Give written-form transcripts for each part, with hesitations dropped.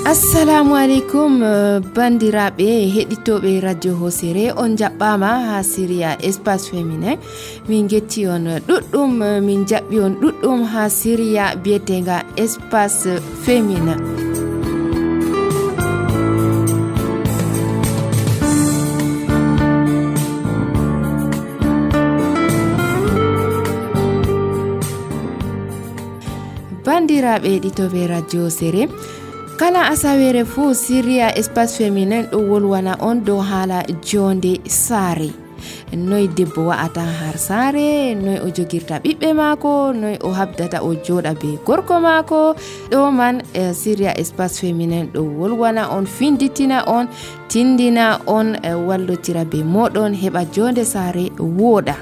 Assalamu alaikum bandiraɓe heɗitoɓe radio Hosere on jaɓɓama ha Syria espace féminin min getti on ɗuɗɗum min jaɓɓi on ɗuɗɗum ha Syria biyetenga espace féminin. Bandiraɓe heɗitoɓe radio Hosere kala asawere fu Syria espace féminin ɗo wolwana on dow haala jonde saare. Noy debbo wa'ata har saare, noy o jogirta ɓiɓɓe maako, noy o habdata o joɗa be gorko maako. Ɗo man Syria espace féminin ɗo wolwana on, finditina on, tindina on, wallotira be moɗon heɓa jonde saare wooɗa.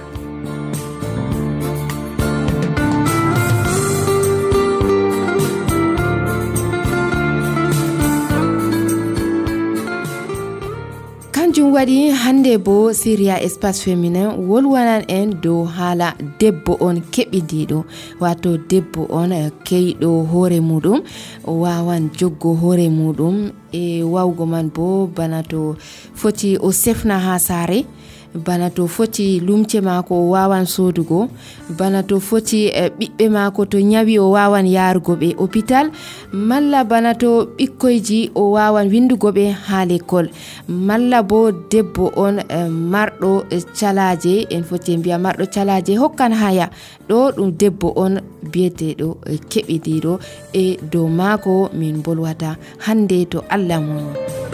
Kanjum waɗi hande bo Syria espace féminin wolwanan en dow haala debbo on keɓidiɗo, wato debbo on keyɗo hoore muɗum, wawan joggo hoore muɗum e wawgo man bo bana to foti o sefna ha saare, bana to foti lumce maako o wawan sodugo, bana to foti ɓiɓɓe maako to nyawi o wawan yarugo ɓe hôpital, malla bana to ɓikkoyji o wawan windugo ɓe ha l'école, malla bo debbo on marɗo calaje, en foti mbiya marɗo calaje hokkan haya. Ɗo ɗum debbo on biyeteɗo keɓidiɗo e dow maako min bolwata hande to Allah mum.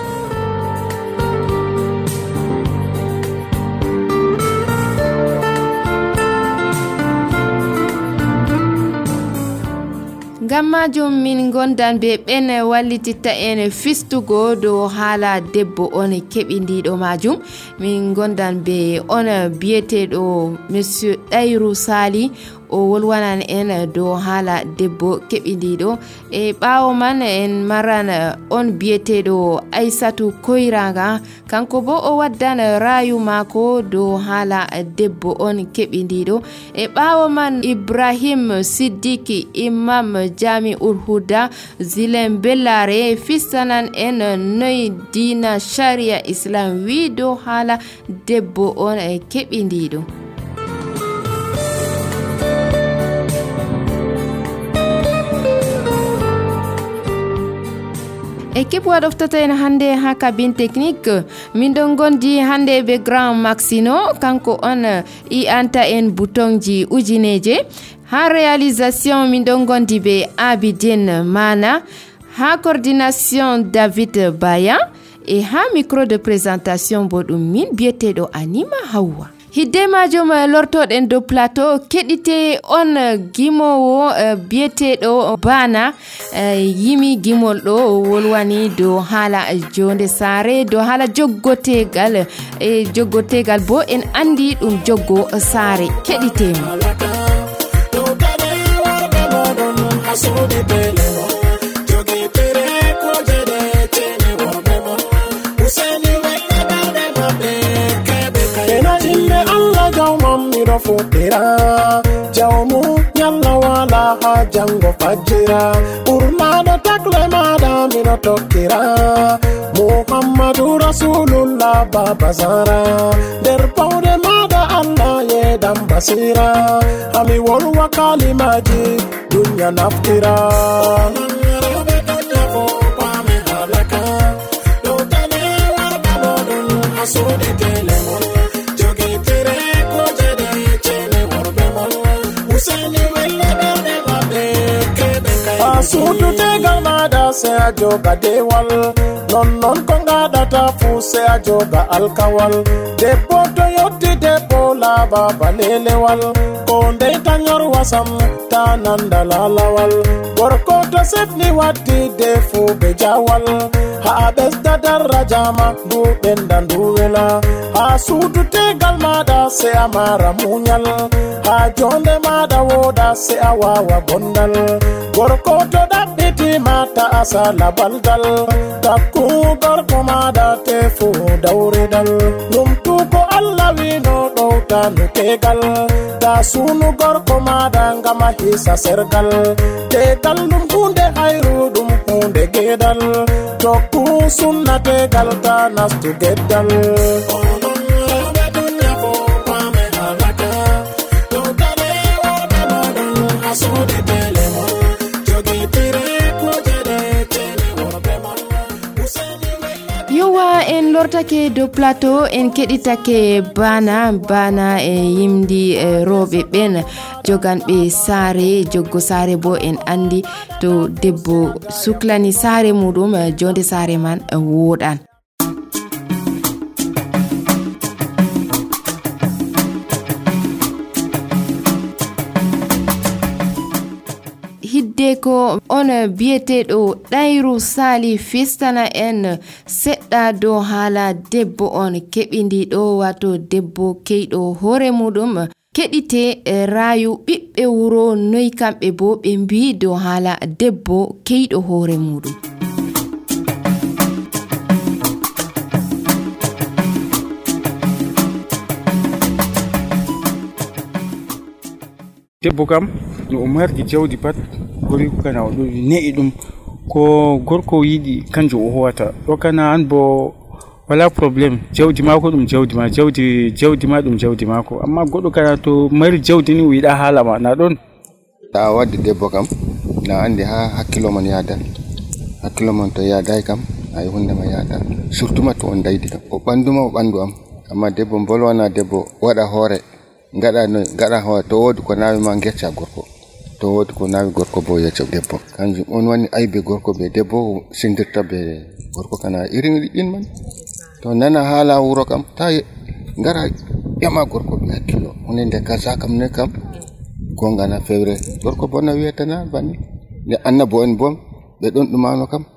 Gammajum min gondan be ɓen wallititta en fistugo dow haala debbo on keɓidiɗo majum. Min gondan be on biyeteɗo monsieur Dairou Sali, o wolwanan en dow haala debbo keɓidiɗo. E ɓawo man en maran on biyeteɗo Aissatou Koiranga, kanko bo o waddan rayu mako dow haala debbo on keɓidiɗo. E ɓawo man Ibrahim Siddiki Imam Jami'ul Huda Zilen Bellare fistanan en noy dina sharia islam wi dow haala debbo on keɓidiɗo. Équipe waɗoftata en hande ha cabine technique min ɗon gondi hande be grand Maxino, kanko on i'anta en boutonji ujineje. Ha réalisation min ɗon gondi be Abidine Mana, ha coordination David Baya, e ha micro de présentation bo ɗum min biyeteɗo Anima Hawwa. Hidde majum lortoɗen dow plateau keɗite on gimowo biyeteɗo Bana, yimi gimol ɗo wolwani dow haala jonde saare, dow haala joggotegal, e joggotegal bo en andi ɗum joggo saare. Keɗitema. Futira jawmu yalla wala ha jango fajira urmado takle mada mino tokkira Muhammadu Rasulullah baba zara der pawde mada Allah ye dam basira ami wolwa kalimaji dunya naftira Sutu tegal mada se a joga dewal, non ko ngaɗata fu se a joga alkawal. Debbo to yotti debbo laaba balelewal, ko ndeyta nyor wasam ta nanda lalawal. Gorko to sefni waddi defu be jawal, ha ɓesda darajama du ɓenda nduwela. Ha sutu tegal mada se a mara munyal, ha jonde mada woda se a wawa gondal. Gorko to ɗaɓɓiti mata asala balgal, takku gorko maɗa tefu dawridal. Ɗum tuko Allah wino ɗowtanu kegal, ta sunu gorko maɗa ngama hisa sergal. Tegal ɗum hunde hayru ɗum hunde gedal, sokku sunnate galta nastu geddal en lortake do plateau en keɗitake bana e yimdi roɓe ɓen joganɓe saare joggo saare bo en andi to debbo suklani saare muɗum jonde saare man woɗan. hidde ko on biyeteɗo ɗayru sali fistana en seɗɗa dow haala debbo on keɓindiɗo wato debbo keyɗo hoore muɗum keɗite rayu ɓiɓɓe wuro noy kamɓe bo ɓe mbi dow haala debbo keyɗo hoore muɗum. debbo kam no o mardi jawdi pat gori kana o ɗo ne'i ɗum ko gorko yiɗi kanjum o howata ɗo kana an bo wala probléme jawdi mako ɗum jawdi ma jawdi ma ɗum jawdi mako amma goɗɗo kana to mari jawdi ni o yiɗa haala ma na ɗon ta wadde debbo kam na andi ha hakkilo man yada hakkilo man to yadai kam ay hunde ma yada surtout ma to on daydi kam o ɓanduma o ɓandu am amma debbo bolwana debbo waɗa hoore gaɗa hoore to wodi ko nawi ma gecca gorko to wodi ko nawi gorko bo yecca debbo kanjum on woni aybe gorko be debbo sindirta be gorko kana irin ɗin man to nana haala wuro kam ta ngara ƴama gorko be hakkilo hunde kaza kam ne kam gongana fewre gorko bona wiyetana banni ne annabo en bom ɓe ɗon ɗumano kam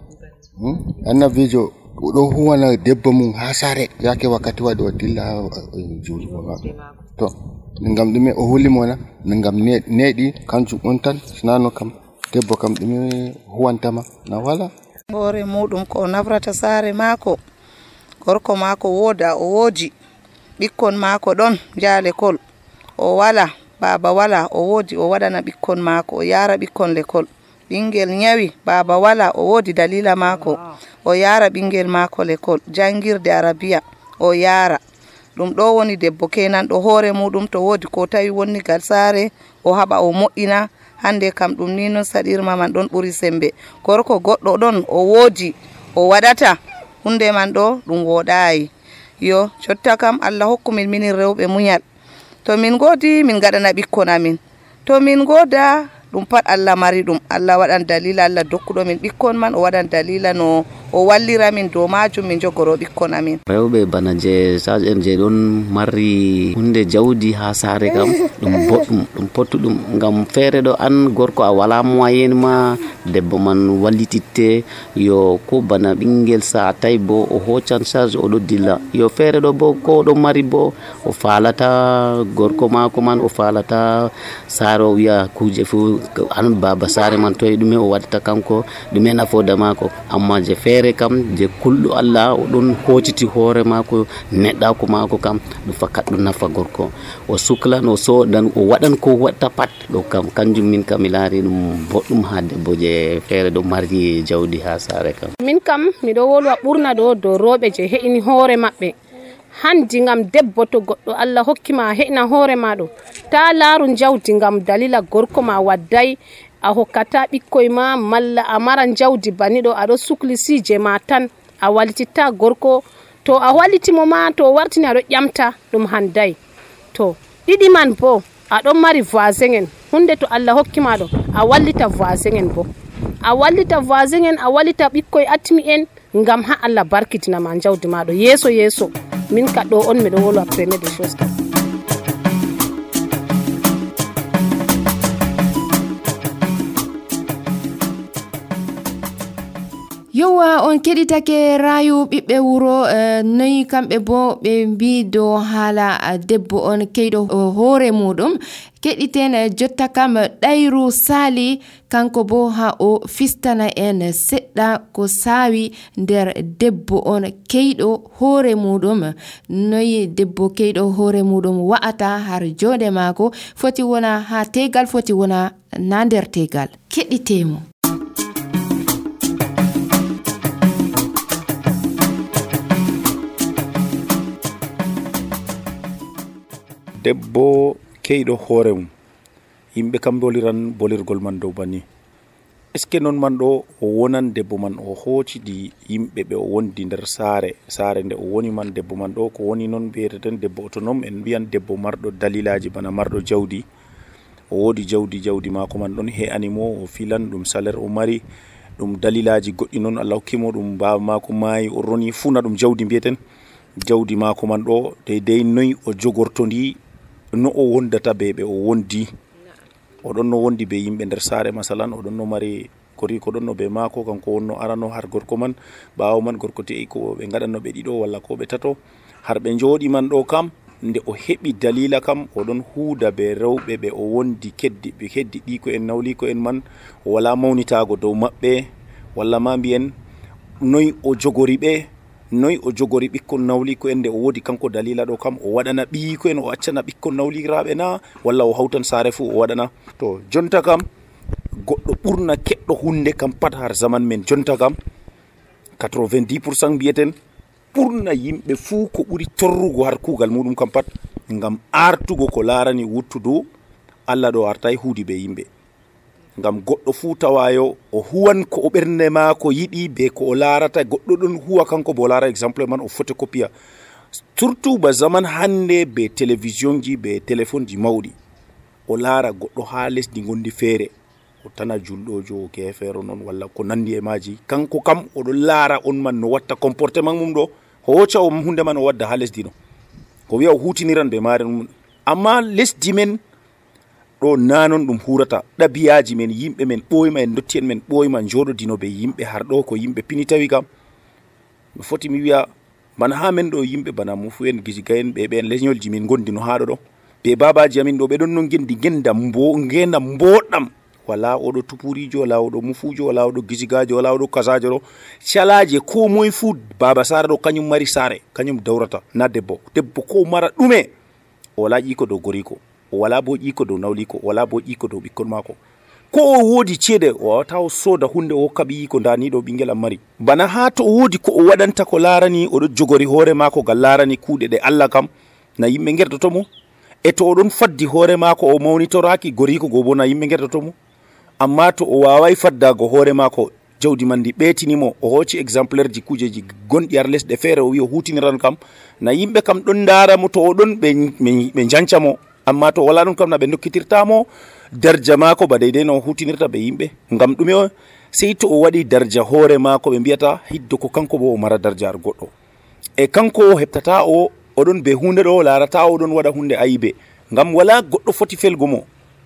annabijo ɗo huwana debbo mum ha sare yake wakkati waɗi o dilla juulugo maɓɓe to ngam ɗume o hulimona ngam neɗi kanjum on tan sinano kam debbo kam ɗume huwantama na wala hoore muɗum ko nafrata sare maako gorko maako woda o woji ɓikkon maako ɗon jaa l'école o wala baba wala o wodi o waɗana ɓikkon maako o yara ɓikkon l'école ɓingel nyawi baba wala o wodi dalila maako o yara ɓingel maako l'école jangirde arabiya o yara ɗum ɗo woni debbo kenan ɗo hoore muɗum to wodi ko tawi wonni gal sare o haɓa o moƴƴina hande kam ɗum ni non saɗirma man ɗon ɓuri sembe gorko goɗɗo ɗon o wodi o waɗata hunde man ɗo ɗum woɗayi yo jotta kam Allah hokkumin minin rewɓe muñal to min godi min gaɗana ɓikkon amin to min goda ɗum pat Allah mari ɗum Allah waɗan dalila Allah dokkuɗo min ɓikkon man o waɗan dalila no o wallira min dow majum min jogoro ɓikkon amin rewɓe bana je sajen je ɗon mari hunde jawdi ha saare kam ɗum boɗɗum ɗum pottuɗum ngam feere ɗo an gorko a wala moyen ma debbo man wallititte yo ko bana ɓingel sa tawi bo o hoccan charge o ɗo dilla yo feere ɗo bo ko ɗo mari bo o falata gorko mako man o falata saare o wiya kuje fu an baba saare man toye ɗume o waɗata kanko ɗume nafoda mako amma je feere kam je kulɗo Allah o ɗon hociti hoore mako neɗɗako mako kam ɗum fakat ɗum nafa gorko o suklan o sodan o waɗan ko watta pat ɗo kam kanjum min kam mi laari ɗum boɗɗum ha debbo je feere ɗo mari jawdi ha saare kam min kam miɗo wolwa ɓurna ɗo dow rooɓe je he'ini hoore maɓɓe handi ngam debbo to goɗɗo Allah hokkima he'ina hoore maɗo ta laaru jawdi ngam dalila gorko ma wadday a hokkata ɓikkoy ma malla a maran jawdi baniɗo aɗo sukli sije ma tan a wallititta gorko to a wallitimo ma to wartini aɗo ƴamta ɗum handay to ɗiɗi man bo aɗon mari voisin en hunde to Allah hokkimaɗo a wallita voisin en bo a wallita voisin en a wallita ɓikkoy atmi en ngam ha Allah barkitinama jawdi maɗo yeeso min ka ɗo on miɗo wolwa premier des choses kam yowa on keɗitake rayu ɓiɓɓe wuro noyi kamɓe bo ɓe mbi dow haala debbo on keyɗo hoore muɗum keɗiten jotta kam ɗayru sali kanko bo ha o fistana en seɗɗa ko sawi nder debbo on keyɗo hoore muɗum noyi debbo keyɗo hoore muɗum wa'ata har jonde maako foti wona ha tegal foti wona na nder tegal keɗitemo debbo keyɗo hoore mum yimɓe kam boliran bolirgol man dow banni. est ce que non man ɗo o wonan debbo man o hoocidi yimɓe ɓe o wondi nder saare nde o woni man debbo man ɗo ko woni noon mbiyeteten debbo autonome en mbiyan debbo marɗo dalilaji bana marɗo jawdi o woodi jawdi maako man ɗon he animo o filan ɗum salaire o mari ɗum dalilaji goɗɗi noon Allah hokkimo ɗum baba maako maayi o roni funa ɗum jawdi mbiyeten jawdi maako man ɗo deydey noyi o jogortondi no o wondata ɓe o wondi oɗon no wondi be yimɓe nder saare masalan oɗon no mari koriko ɗon no be maako kanko wonno arano har gorko man ɓaawo man gorko te'i ko ɓe gaɗanno ɓe ɗiɗo walla ko ɓe tato har ɓe jooɗi man ɗo kam nde o heɓi dalila kam oɗon huuda be rewɓe ɓe o wondi keddi ɓe heddi ɗiko en nawliko en man o wala mawnitago dow maɓɓe walla ma mbiyen noyi o jogori ɓe noyi o jogori ɓikkon nawliko en nde o woodi kanko dalila ɗo kam o waɗana ɓiyiko en o accana ɓikkon nawliraɓe na walla o hawtan saare fuu o waɗana to jonta kam goɗɗo ɓurna keɗɗo hunde kam pat har zaman men jonta kam 90% mbiyeten ɓurna yimɓe fuu ko ɓuri torrugo har kuugal muɗum kam pat ngam artugo ko larani wuttudu Allah ɗo artay huudi be yimɓe ngam goɗɗo fuu tawayo o huwan ko o ɓernde ma ko yiɗi be ko o larata goɗɗo ɗon huwa kanko bo lara exemple man o photocopia surtout ba zaman hande be télévision ji be téléphone ji mawɗi o lara goɗɗo ha lesdi gondi feere o tana julɗojo kefeero noon walla ko nandi e maji kanko kam oɗo laara on man no watta comportement mum ɗo hocca o hunde man o wadda ha lesdi no ko wiya o hutiniran be maare mum amma lesdi men ɗo nanon ɗum hurata ɗabiyaji men yimɓe men ɓoyma en dotti en men ɓoyma joɗodino be yimɓe har ɗo ko yimɓe pini tawi kam mi foti mi wiya bana ha men ɗo yimɓe bana mufu en gisiga en ɓe ɓen leñolji min gondino haɗo ɗo be babaji amin ɗo ɓe ɗon no gendi gendam mboɗɗam wala oɗo tupurijo wala oɗo mufujo wala oɗo gisigajo wala oɗo kasajo ɗo calaje ko moye fu baba sare ɗo kañum mari sare kañum dawrata na debbo ko mara ɗume o wala ƴiko dow goriko o wala bo ƴiko dow nawliko wala bo ƴiko dow ɓikkon mako ko o woodi ceede o wawata o sooda hunde o hokka ɓiyiko daniɗo ɓinguel am mari bana ha to o woodi ko o waɗanta ko larani oɗo jogori hoore mako gal larani kuuɗe ɗe Allah kam na yimɓe gertotomo e to oɗon faddi hoore mako o mawnitoraki goriko go bo na yimɓe gertotomo amma to o wawai faddago hoore mako jawdi man ndi ɓeetinimo o hocci exemplaire ji kujeji gonɗi har lesɗe feere o wi o hutiniran kam na yimɓe kam ɗon daramo to oɗon ɓe jancamo amma to wala ɗum kam na ɓe dokkitirtamo darja mako ba deydey no hutinirta ɓe yimɓe ngam ɗume sey to o waɗi darja hoore mako ɓe mbiyata hiddo ko kanko bo o mara darja ar goɗɗo e kanko o heɓtata oɗon be hunde ɗo larata oɗon waɗa hunde ayibe ngam wala goɗɗo foti felgo mo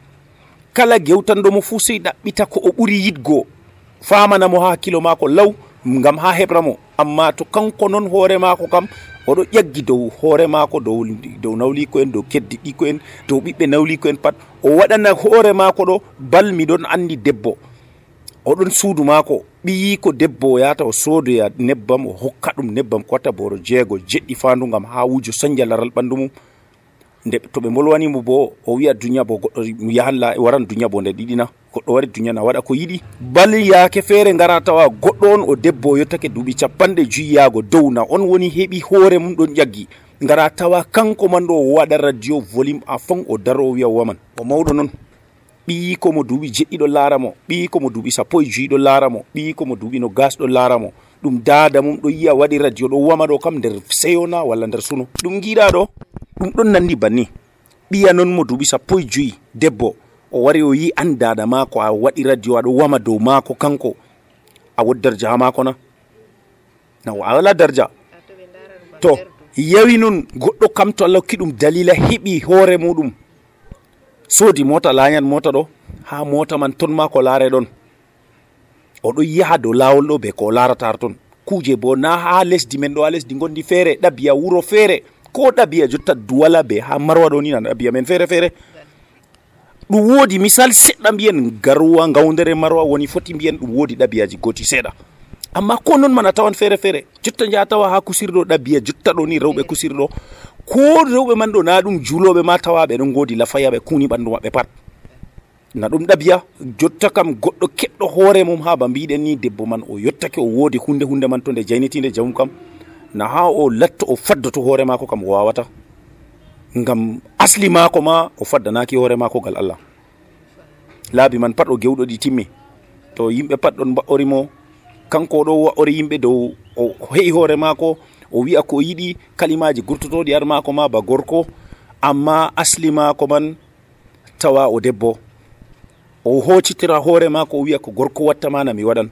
kala gewtanɗomo fuu sey ɗaɓɓita ko o ɓuri yidgo famanamo ha hakkilo mako law ngam ha heɓramo amma to kanko noon hoore mako kam oɗo ƴaggi dow hoore mako dow nawliko en dow keddi ɗiko en dow ɓiɓɓe nawliko en pat o waɗana hoore mako ɗo balmi ɗon andi debbo oɗon suudu mako ɓiyi ko debbo o yata o soodoya nebbam o hokka ɗum nebbam ko watta boro 6 jeɗɗi fandu ngam ha wujo sañdia laral ɓandu mum nde to ɓe bolwanimo bo o wiya duniya bo goɗɗo yahanla waran duniya bo nde ɗiɗina goɗɗo wari duniya na waɗa ko yiɗi bal yaake feere ngara tawa goɗɗo on o debbo o yettake duuɓi 50 yago dow na on woni heɓi hoore mum ɗon ƴaggi ngara tawa kanko man ɗo o waɗa radio volume à fond o daro o wiya waman o mawɗo noon ɓiyi komo duuɓi jeɗɗi ɗo laaramo ɓiyi komo duuɓi 15 ɗo laaramo ɓiyi komo duuɓi no gas ɗo laaramo ɗum dada mum ɗo yiya waɗi radio ɗo wama ɗo kam nder seyona walla nder suno ɗum giɗa ɗo ɗum ɗon nandi banni ɓiya noon mo duuɓi 15 debbo o wari o yi an dada mako a waɗi radio aɗo wama dow mako kanko a wodi darja ha mako na a wala darja to yawi noon goɗɗo kam to Allah hokki ɗum dalila heɓi hoore muɗum soodi mota lañan mota ɗo ha mota man ton ma ko laare ɗon oɗo yaha dow lawol ɗo be ko larata har ton kuje bo na ha lesdi men ɗo ha lesdi gondi feere ɗabiya wuro feere ko ɗabiya jotta duwala be ha marwa ɗo ni na ɗabiya men feere feere ɗum woodi misal seɗɗa mbiyen garwa gawdere marwa woni foti mbiyen ɗum woodi ɗabiyaji goti seeɗa amma ko non man a tawan feere feere jotta jaa tawa ha kusirɗo ɗabiya jotta ɗo ni rewɓe kusirɗo ko rewɓe man ɗo na ɗum juuloɓe ma tawa ɓe ɗon goodi lafayaɓe kuuni ɓandu maɓɓe pat na ɗum ɗabiya jotta kam goɗɗo keɗɗo hoore mum ha ba mbiɗen ni debbo man o yottake o woodi hunde man to nde jaynitinde jawum kam na ha o latto o faddoto hoore mako kam o wawata ngam asli maako ma o faddanaki hoore maako gal Allah. Laabi man pat o gewɗo ɗi timmi, to yimɓe pat ɗon mba'orimo, kanko ɗo wa'ori yimɓe dow o he'i hoore maako, o wi'a ko yiɗi, kalimaji gurtotoɗi har maako ma ba gorko, amma asli maako man tawa o debbo. O hoccitira hoore maako o wi'a ko gorko wattama na mi waɗan.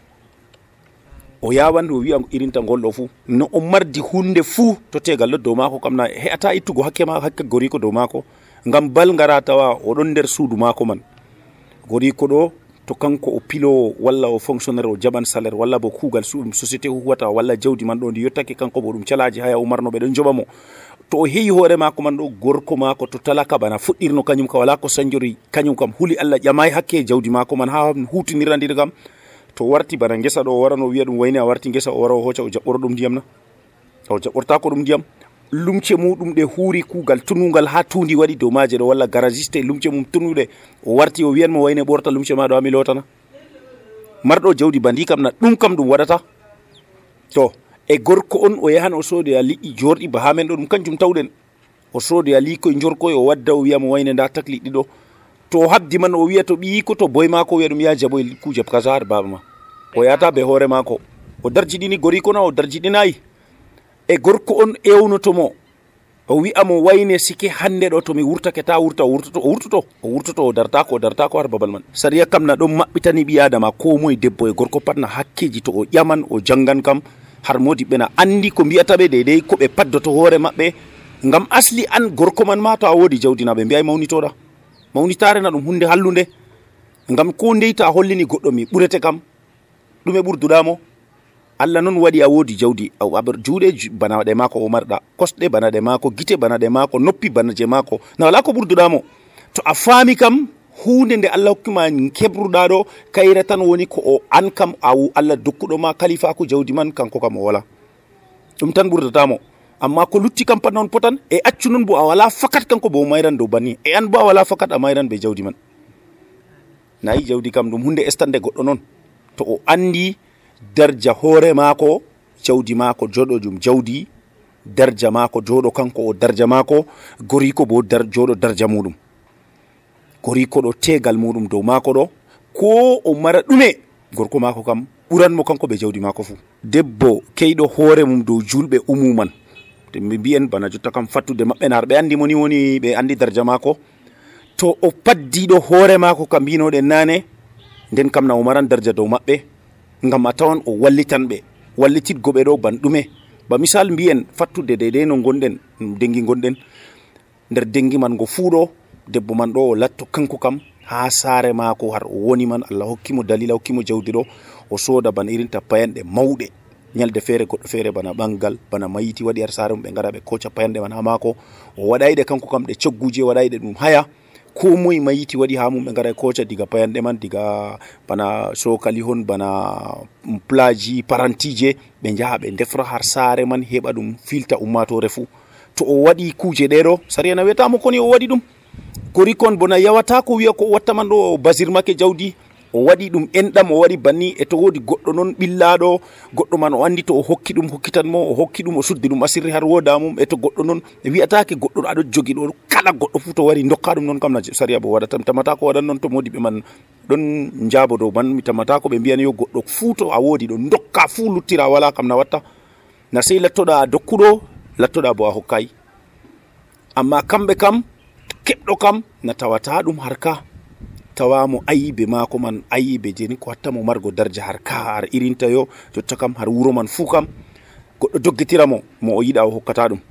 O yawan o wi'a irinta ngolɗo fuu, no o mardi hunde fuu to tegal ɗo dow maako kam na he'ata ittugo hakke goriko dow maako, ngam bal ngara tawa oɗon nder suudu maako man. Goriko ɗo to kanko o pilowo walla o fonctionnaire o jaɓan salaire walla bo kuugal société huwata walla jawdi man ɗo ndi yottake kanko bo ɗum calaji haya umarno ɓe ɗon joɓa mo, to o heyi hoore maako man ɗo gorko maako to talaka bana fuɗɗirno kañum ka wala ko sanjori, kañum kam huli Allah ƴamay hakke jawdi maako man ha hutinirandiri kam. To warti bana ngesa ɗo o warano wiya ɗum wayne a warti ngesa o wara o hoca o jaɓɓoro ɗum ndiyam na, o jaɓɓortako ɗum ndiyam. Lumce muɗum ɗe huuri kuugal tunugal ha tundi waɗi dow maaje ɗo, walla garagiste lumce mum tunuɗe, o warti o wiyanmo wayne ɓorta lumce ma ɗo ha mi lotana. Marɗo jawdi bandi kam na ɗum kam ɗum waɗata. To e gorko on o yahan o sodoya liƴƴi jorɗi ba ha men ɗo ɗum kanjum tawɗen, o sodoya liikoye jorkoye o wadda o wiyamo wayne nda tak liɗɗi ɗo, to o habdi man o wiya to ɓiyiko to boy mako o wiya ɗum ya jaɓoye kuje kaza har baba ma, o yata be hoore mako, o darjiɗini goriko na o darjiɗinayi. E gorko on ewnotomo o wi'amo wayne sike hande ɗo to mi wurtake ta wurta, o wurtoto o dartako har babal man. Sariya kam na ɗon maɓɓitani ɓi adama ko moye debbo e gorko pat na hakkeji to o ƴaman o jangan kam har modi ɓe na andi ko mbiyata ɓe deydey ko ɓe paddoto hoore maɓɓe, ngam asli an gorko man ma to a wodi jawdi na ɓe mbiyay mawnitoɗa, mawnitare na ɗum hunde hallunde, ngam ko ndeyta a hollini goɗɗo mi ɓurete kam ɗume ɓurduɗamo. Allah non waɗi a wodi jawdi, juuɗe bana ɗe maako o marɗa, kosɗe bana ɗe maako, gite bana ɗe maako, noppi bana je maako, na wala ko ɓurduɗamo. To a faami kam hunde nde Allah hokkima keɓruɗa ɗo kayre tan woni ko o an kam Allah dokkuɗo ma kalifaku jawdi man kanko kam o wala, ɗum tan ɓurdatamo. Amma ko lutti kam pat non potan, e accu non bo a wala fakat kanko bo o mayran dow banni, e an bo a wala fakat a mayran be jawdi man. Nayi jawdi kam ɗum hunde estande goɗɗo non, to o andi darja hoore maako, jawdi maako joɗojum jawdi, darja maako joɗo kanko o darja maako, goriko bo joɗo darja muɗum, goriko ɗo tegal muɗum dow maako ɗo, ko o mara ɗume gorko maako kam ɓuranmo kanko be jawdi maako fuu. Debbo keyɗo hoore mum dow julɓe umuman, to mi mbiyen bana jotta kam fattude maɓɓe nar ɓe andi moni woni ɓe andi darja maako, to o paddiɗo hoore maako kam mbinoɗen nane, nden kam na o maran darja dow maɓɓe, ngam a tawan o wallitan ɓe, wallititgo ɓe ɗo ban ɗume. Ba misal mbiyen fattude deydey no gonɗen dengi gonɗen, nder dengi man go fuuɗo debbo man ɗo o latto kanko kam ha saare maako har o woni man, Allah hokkimo dalila, hokkimo jawdi ɗo, o sooda bana irinta payanɗe mawɗe, ñalde feere goɗɗo feere bana ɓangal bana mayiti waɗi har saare mum ɓe ngara ɓe koca payanɗe man ha maako, o waɗayɗe kanko kam ɗe cogguje, waɗayɗe ɗum haya, ko moye mayiti waɗi ha mum ɓe ngara koca diga payanɗe man, diga bana sokali hon, bana plaji, parantije, ɓe jaha ɓe defra har saare man heɓa ɗum filta ummatore fuu. To o waɗi kuje ɗeɗo sariya na wiyatamo koni o waɗi ɗum, gorikon bona yawata ko wiya ko o watta man ɗo o basirmake jawdi, o waɗi ɗum enɗam, o waɗi banni, e to wodi goɗɗo non ɓillaɗo, goɗɗo man o andi to o hokki ɗum hokkitanmo, o hokki ɗum o suddi ɗum asirri har woda mum, e to goɗɗo non wiyatake goɗɗo ɗo aɗo jogi ɗo kala goɗɗo fu to wari dokka ɗum non kam na sariya bo waɗata, tamata ko waɗan non to modi ɓe man ɗon njabo dow man, mi tamata ko ɓe mbiyan yo goɗɗo fu to a wodi ɗo dokka fu luttira wala kam na watta, na sey lattoɗa a dokkuɗo, lattoɗa bo a hokkayi. Amma kamɓe kam keɓɗo kam na tawata ɗum harka, tawamo ayibe maako man, ayibe jeni ko hattamo margo darja harka har irinta yo jotta kam har wuro man fuu kam goɗɗo doggitiramo mo o yiɗa o hokkata ɗum,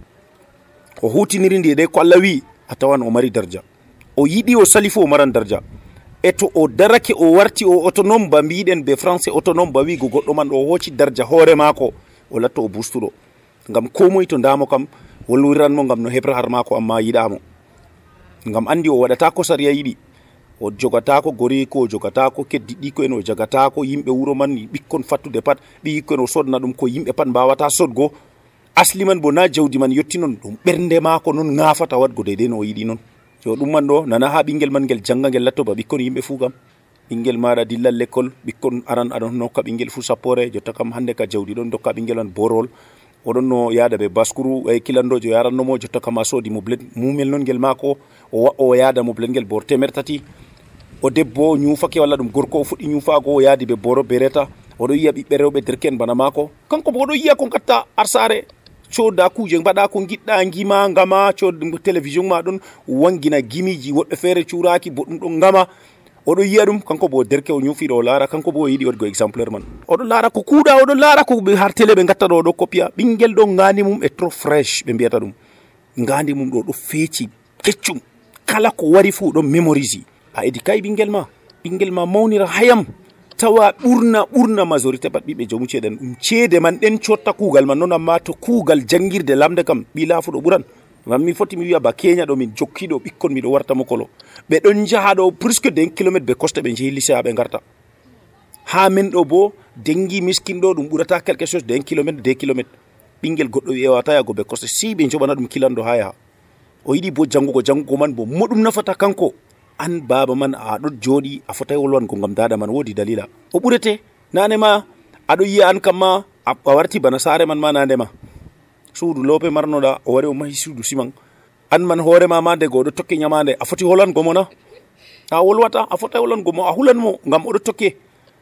o hutiniri ndi de ko Allah wi a tawan o mari darja, o yiɗi o sali fu o maran darja. E to o darake o warti o autonome ba mbiɗen be français autonome ba wigo goɗɗo man o hocci darja hoore maako, o latto o bustuɗo, ngam ko moye to ndamo kam wolwiranmo ngam no heɓra har maako, amma yiɗamo ngam andi o waɗata ko sariya yiɗi, o jogatako goriko, o jogatako keddiɗiko en, o jagatako yimɓe wuro man, ɓikkon fattude pat ɓiyikko en o sodna ɗum ko yimɓe pat mbawata sodgo, asli man bo na jawdi man yetti non, ɗum ɓernde maako non ngafata waɗgo deydey no o yiɗi non. Yo ɗum man ɗo nana ha ɓingel man ngel janga ngel latto ba ɓikkon yimɓe fuu kam, ɓingel maɗa dillal l'école, ɓikkon aran aɗon nokka ɓingel fuu sappore, jotta kam hande ka jawdi ɗon dokka ɓingel man borol, oɗon no yaada ɓe baskuru e kilandojo yarannomo jotta kama soodi mo bled mumel non ngel maako o yaada mo bled ngel bor temer tati o debbo ñuufake walla ɗum gorko o fuɗɗi ñuufago o yaadi ɓe boro bereta oɗo yiya ɓiɓɓe rewɓe derken bana maako kanko bo oɗo yiya ko gatta arsare coda kuje mbaɗa ko giɗɗa gima ngama cod télévision ma ɗon wangina gimiji woɓɓe feere cuuraki bo ɗum ɗon ngama oɗo yiya ɗum kanko bo derke o ñuufiɗo o laara kanko bo o yiɗi waɗgo exemplaire man oɗo laara ko kuuɗa oɗo laara ko ɓe har télé ɓe gatta ɗo oɗo copia ɓinguel ɗo ngandi mum e trop fraîche ɓe mbiyata ɗum ngandi mum ɗo feeci keccum kala ko wari fuu ɗon mémorise a edi kay ɓinguel ma mawnira hayam tawa ɓurna majorité pat ɓiɓɓe jomum ceeɗen ɗum ceede man ɗen cotta kuugal man noon amma to kuugal jangguirde lamde kam ɓi laafuɗo ɓuran mi foti mi wiya ba Kenya ɗo min jokkiɗo ɓikkon miɗo warta mokolo ɓe ɗon jaha ɗo presque 2 kilométre ɓe coste ɓe jeehi lycée ɓe garta ha men ɗo bo dengi miskin ɗo ɗum ɓurata quelque chose de 1 kilométre 2 kilométre ɓinguel goɗɗo ewata yago ɓe coste si ɓe joɓana ɗum kilanɗo ha yaha o yiɗi bo jangugo man bo moɗum nafata kanko an baba man aɗo jooɗi a fotai wolwango gam dada man wodi dalila o ɓurete nane ma aɗo yiya an kam ma a warti bana sare man ma nande ma suudu loope marnoɗa o wari o mahi suudu siman an man hoorema ma dego oɗo tokki ñamade a foti holango mo na a wolwata a fotai holango mo a hulan mo gam oɗo tokke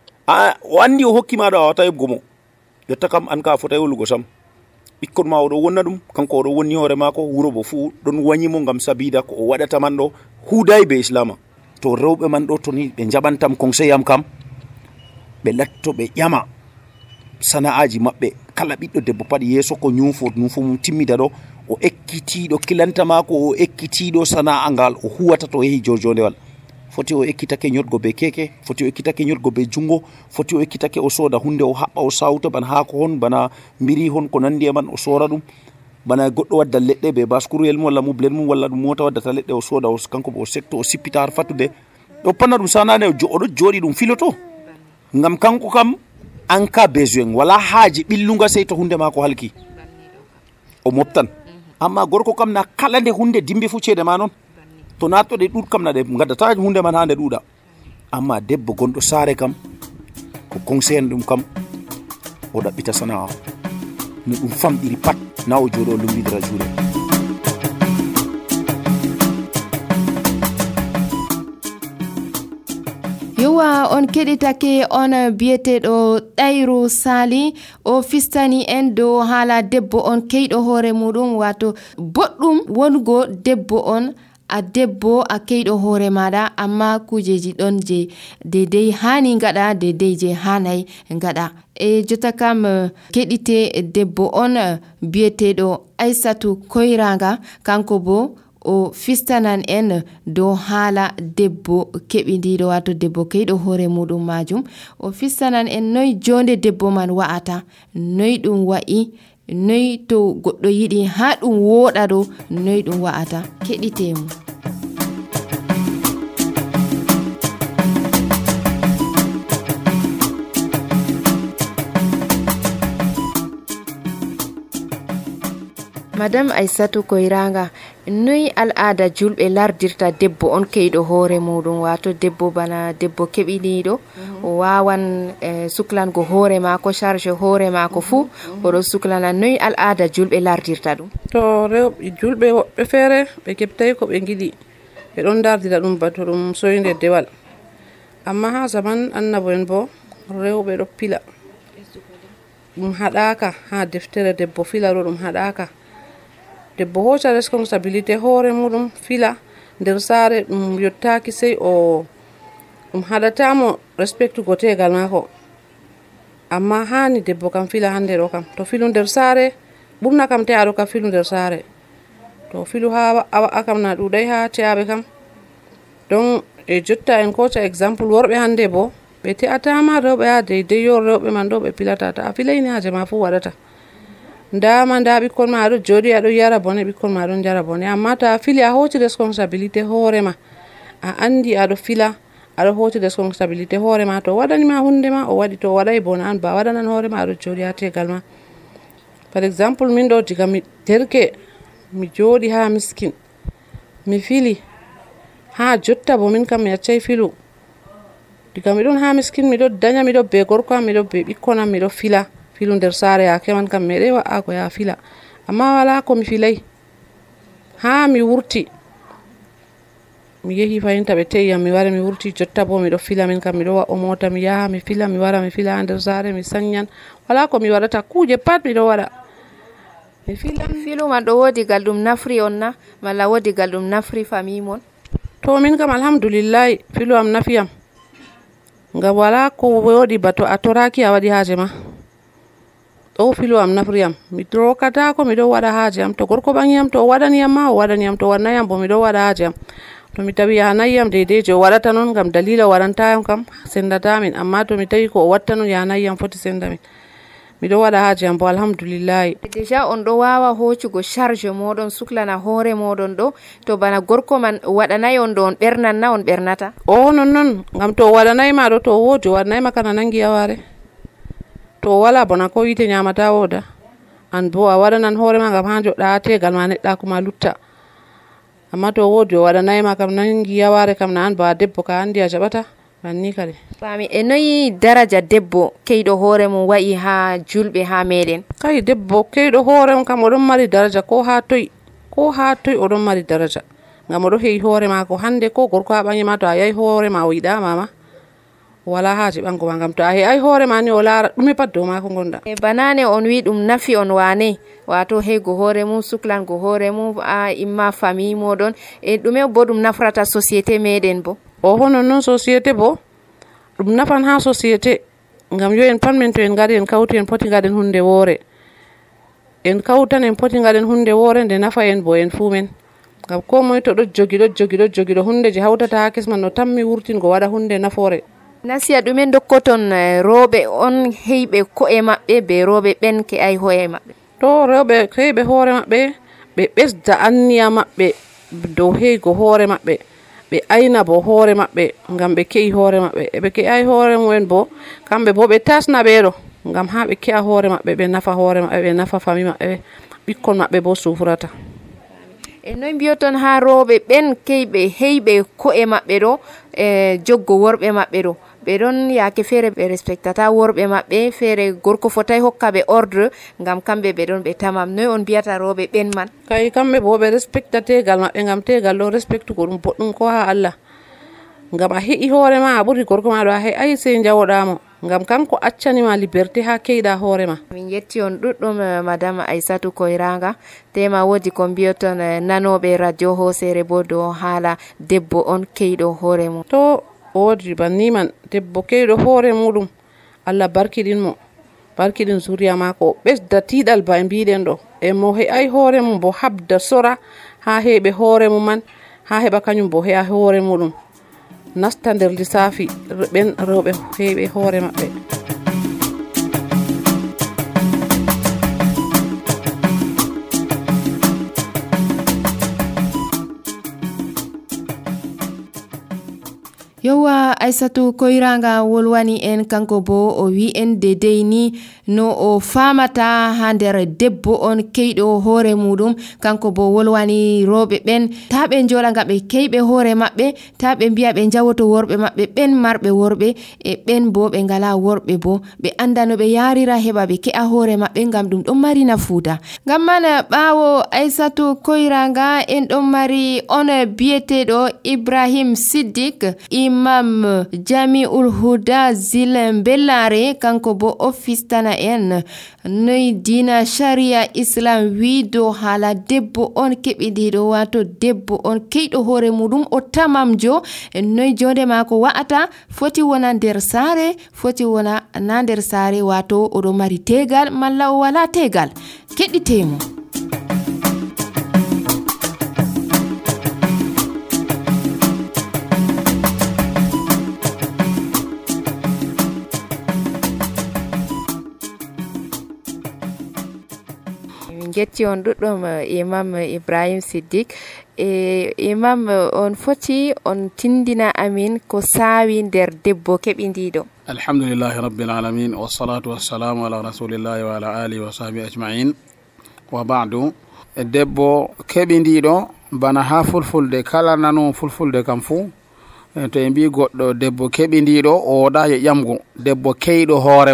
o andi o hokkima ɗo a wata yebgo mo jotta kam an ka a fotai holugo sam ɓikkon ma oɗo wonna ɗum kanko oɗo wonni hoore mako wuro bo fuu ɗon wañimo gam sabida ko o waɗata man ɗo huudayi be islama to rewɓe man ɗo toni ɓe jaɓantam conseil am kam ɓe latto ɓe ƴama sana'aji maɓɓe kala ɓiɗɗo debbo pat yeeso ko ñuufo mum timmida ɗo o ekkitiɗo kilanta mako o ekkitiɗo sana'a ngal o huwata to yehi jojondewal foti o ekkitake ñotgo be keke foti o ekkitake ñotgo be jungo foti o ekkitake o sooda hunde o haɓɓa o sawta bana haako hon bana mbiri hon ko nandi e man o soora ɗum bana goɗɗo wadda leɗɗe be baskuruyel mum walla mublen mum walla ɗum mota waddata leɗɗe o sooda kanko bo o setto o sippita har fattude ɗo panna ɗum sanane oɗo jooɗi ɗum filoto ngam kanko kam an ka besoin wala haaji ɓillunga sey to hunde mako halki o moftan amma gorko kam na kala nde hunde dimbe fu ceede ma noon to nattoɗe ɗuɗ kam na ɗe gaddata hunde man ha nde ɗuuɗa amma debbo gonɗo saare kam ko conseil ɗum kam o ɗaɓɓita sana'a no ɗum famɗiri pat na o jooɗo lumbidira juuɗe yowa on keɗitake on biyeteɗo ɗayru sali o fistani en dow haala debbo on keyɗo hoore muɗum wato boɗɗum wongo debbo on a debbo a keyɗo hoore maɗa amma kujeji ɗon je dedei hani gaɗa dedei je hanai gaɗa e jotta kam keɗite debbo on biyeteɗo Aissatu Koiranga kanko bo o fistanan en dow haala debbo keɓidiɗo wato debbo keyɗo hoore muɗum majum o fistanan en noy jonde debbo man wa'ata noy ɗum wa'i noy to goɗɗo yiɗi ha ɗum woɗa ɗo noy ɗum wa'ata keɗitemo Madame Aissatu Koiranga noy al'ada julɓe lardirta debbo on keyɗo hoore muɗum wato debbo bana debbo keɓiniɗo o wawan suklango hoore mako charge hoore mako fuu oɗo suklana noy al'ada julɓe lardirta ɗum to rewɓe julɓe woɓɓe feere ɓe keɓtay ko ɓe giɗi ɓe ɗon dardira ɗum bato ɗum soyde dewal amma ha zaman annabo en bo rewɓe ɗo pila ɗum haɗaka ha deftere debbo filaro ɗum haɗaka debbo hoca responsabilité hoore muɗum fila nder saare ɗum yottaki sey o ɗum haɗatamo respectugo tegal mako amma hani debbo kam fila hande ɗo kam to filu nder saare ɓurna kam te'aɗo kam filu nder saare to filu ha awa'a kam na ɗuɗay ha te'aɓe kam donc e jotta en koca exemple worɓe hande bo ɓe te'atama rewɓe ha deydey yo rewɓe man ɗo ɓe pilata ta a filayni haje ma fu waɗata ndama nda ɓikkon ma aɗo jooɗi aɗo yara bone ɓikkon ma ɗon jara bone amma to a fili a hooti responsabilité hoorema a andi aɗo fila aɗo hooti responsabilité hoorema to waɗanima hunde ma o waɗi to waɗay bona an ba waɗanan hoorema aɗo jooɗi ha tegal ma par exemple min ɗo diga mi derke mi jooɗi ha miskin mi fili ha jotta bo min kam mi accay filu diga miɗon ha miskin miɗo daña miɗo be gorko am miɗo be ɓikkon am miɗo fila filu nder saare yaake man kam meɗe wa'a ko ya fila amma wala ko mi filay ha mi wurti mi yehi fayinta ɓe te'i mi wara mi wurti jotta bo miɗo fila min kam miɗo wa'o mota mi yaha mi fila mi wara mi fila nder saare mi sanyan wala ko mi waɗata kuje pat miɗo waɗa mi fila. Filu man ɗo wodi gal ɗum nafri on na malla wodi gal ɗum nafri fami mon? To min kam alhamdulillahi filu am nafiyam ngam wala ko wodi bato a toraki a waɗi haaje ma ɗo filu am nafriyam mi rokata ko miɗo waɗa haaje am to gorko ɓangiyam to o waɗaniyam ma o waɗaniyam to wannayam bo miɗo waɗa haaje am to mi tawi yanayam deydeyje o waɗata noon ngam dalila o waɗantayam kam sendatamin amma to mi tawi ko o watta noon yanayam foti sendamin miɗo waɗa haaje am bo alhamdulillahi. Déjà on ɗo wawa hoccugo charge moɗon suklana hoore moɗon ɗo to bana gorko man waɗanayi on ɗo on ɓernan na on ɓernata? O non ngam to o waɗanayima ɗo to o woodi o waɗanayima kana nangi yaware to o wala bona ko wite nyamata woda an bo a waɗanan hoorema ngam ha joɗɗa ha tegal ma neɗɗa kuma lutta amma to o woodi o waɗanayima kam nangi yaware kam na an ba debbo ka andi a jaɓata banni kadi. Fami e noyi daraja debbo keyɗo hoore mum wa'i ha julɓe ha meɗen? Kay debbo keyɗo hoore mum kam oɗon mari daraja ko ha toy oɗon mari daraja ngam oɗo heyi hoore mako hande ko gorko ha ɓangi ma to a yahi hoore ma o yiɗama ma wala haaje ɓango ma ngam to a heyi hoore ma ni o laara ɗume pat dow mako gonɗa. E banane on wi ɗum nafi on wane wato heygo hoore mum suklango hoore mum a imma famille moɗon e ɗume bo ɗum nafrata société meɗen bo? O hono non société bo ɗum nafan ha société ngam yo en pat men to en gari en kawti en poti gaɗen hunde woore en kawtan en poti gaɗen hunde woore nde nafa en bo en fuu men ngam ko moye to ɗo jogi ɗo hunde je hawtata ha kesman no tammi wurtingo waɗa hunde nafoore. Nasiya ɗumen dokkoton rooɓe on heyɓe ko'e maɓɓe be rooɓe ɓen ke ay hoye maɓɓe? To rewɓe heyɓe hoore maɓɓe ɓe ɓesda anniya maɓɓe dow heygo hoore maɓɓe ɓe ayna bo hoore maɓɓe ngam ɓe ke'i hoore maɓɓe e ɓe ke'ay hoore mumen bo kamɓe bo ɓe tasna ɓeɗo ngam ha ɓe ke'a hoore maɓɓe ɓe nafa hoore maɓɓe ɓe nafa fami maɓɓe ɓikkon maɓɓe bo sufrata. E noy mbiyoton ha rooɓe ɓen keyɓe heyɓe ko'e maɓɓe ɗo joggo worɓe maɓɓe ɗo ɓe ɗon yaake feere ɓe respectata worɓe maɓɓe feere gorko fotay hokka ɓe ordre ngam kamɓe ɓe ɗon ɓe tamam noy on mbiyata rooɓe ɓen man? Kay kamɓe bo ɓe respecta tegal maɓɓe ngam tegal ɗo respectugo ɗum boɗɗum ko ha Allah ngam a heƴi hoore ma a ɓuri gorko ma ɗo a heƴay sey jawoɗamo ngam kanko accanima liberté ha keyɗa hoore ma. Min yetti on ɗuɗɗum madame Aissatou Koyranga tema wodi ko mbiyoton nanoɓe radio hosere bo dow haala debbo on keyɗo hoore mum. To wodi banni man debbo keyɗo hoore muɗum Allah barkiɗin mo barkiɗin zuriya mako o ɓesda tiɗal ba e mbiɗen ɗo e mo heƴay hoore mum bo habda sora ha heɓe hoore mum man ha heɓa kañum bo he'a hoore muɗum nasta nder lissafi ɓen rewɓe heɓe hoore maɓɓe. Yowa Aissatou Koyranga wolwani en kanko bo o wi en dedei ni no o famata ha nder debbo on keyɗo hoore muɗum kanko bo wolwani rooɓe ɓen ta ɓe joɗa nga ɓe keyɓe hoore maɓɓe ta ɓe mbiya ɓe jawoto worɓe maɓɓe ɓen marɓe worɓe e ɓen bo ɓe ngala worɓe bo ɓe anda no ɓe yarira heɓa ɓe ke'a hoore maɓɓe ngam ɗum ɗon mari nafuuda. Ngam man ɓawo Aissatou Koyranga en ɗon mari on biyeteɗo Ibrahim Siddik Imam Jami'ul Huda Zil Bellare kanko bo ofistana en noy dina sharia islam wi do hala debbo on keɓidiɗo wato debbo on keyɗo hoore muɗum o tamamjo noy jonde mako wa'ata foti wona nder saare foti wona na nder saare wato oɗo mari tegal malla o wala tegal keɗitemo. Getti on ɗuɗɗum Imam Ibrahim Siddik Imam on foti on tindina amin ko sawi nder debbo keɓidiɗo. Alhamdulillahi rabbil alamin wassalatu wassalamu ala rasulillahi wa ala alihi wa sahbihi ajma'in wa ba'du. Debbo keɓidiɗo bana ha fulfulde kala nano fulfulde kam fu to en mbi goɗɗo debbo keɓidiɗo o woɗa ƴamgo debbo keyɗo hoore mum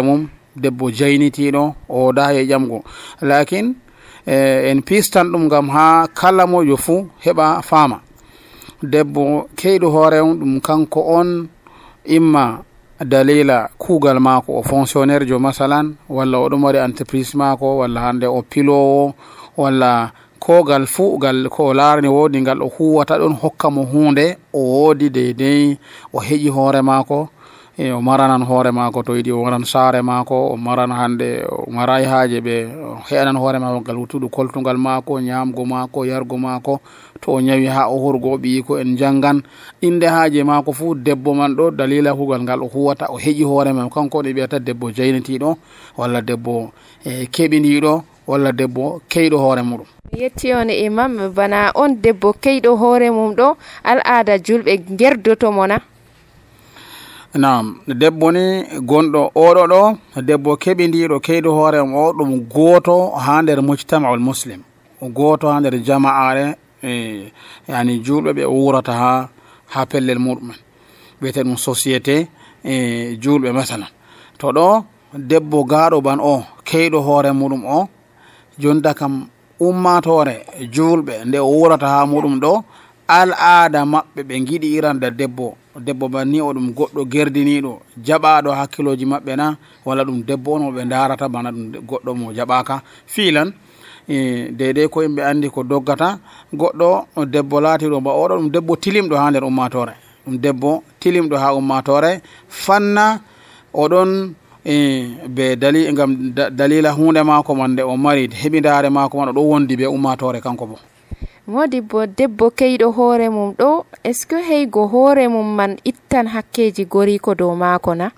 debbo jaynitiɗo o woda e ƴamgo lakin en pistan ɗum gam ha kala moƴo fuu heɓa faama debbo keyɗo hoore on ɗum kanko on imma dalila kuugal maako o fonctionnaire jo masalan walla oɗo mari entreprise maako walla hande o pilowo walla kogal fuu gal ko laarani woodi ngal o huwata ɗon hokka mo hunde o woodi deydey o heƴi hoore maako o maranan hoore maako to yiɗi o waran saare maako o maran hande o maray haaje ɓe heɗanan hoore maako ngal wutuɗo koltugal maako ñamgo maako yargo maako to o ñawi ha o hurgo ɓiyi ko en jangan inde haaje maako fuu debbo man ɗo dalila kugal ngal o huwata o heƴi hoore maako kanko ɗe ɓiyata debbo jaynitiɗo walla debbo keɓiniɗo walla debbo keyɗo hoore muɗum. yetti on imam bana on debbo keyɗo hoore mum ɗo al'ada julɓe gerdotomona. Naam, debbo ni gonɗo oɗo ɗo debbo keɓindiɗo keyɗo hoore mum o ɗum gooto ha nder mujtama'ul muslim gooto ha nder jama'are yani julɓe ɓe wurata ha pellel muɗumen wiyete ɗum société julɓe masalan to ɗo debbo gaaɗo ban o keyɗo hoore muɗum o jonta kam ummatore julɓe nde o wurata ha muɗum ɗo al'ada maɓɓe ɓe giɗi iranda debbo banni o ɗum goɗɗo gerdiniɗo jaɓaɗo hakkiloji maɓɓe na walla ɗum debbo on ɓe darata bana ɗum goɗɗo mo jaɓaka fiilan deydey ko yimɓe andi ko doggata goɗɗo debbo laatiɗo ba oɗo ɗum debbo tilimɗo ha nder ummatore ɗum debbo tilimɗo ha ummatore fanna oɗon be gam dalila hunde mako man nde o mari heɓidare mako man oɗo wondi be ummatore kanko bo modibbo debbo keyɗo hoore mum ɗo est ce que heygo hoore mum man ittan hakkeji goriko dow maako na?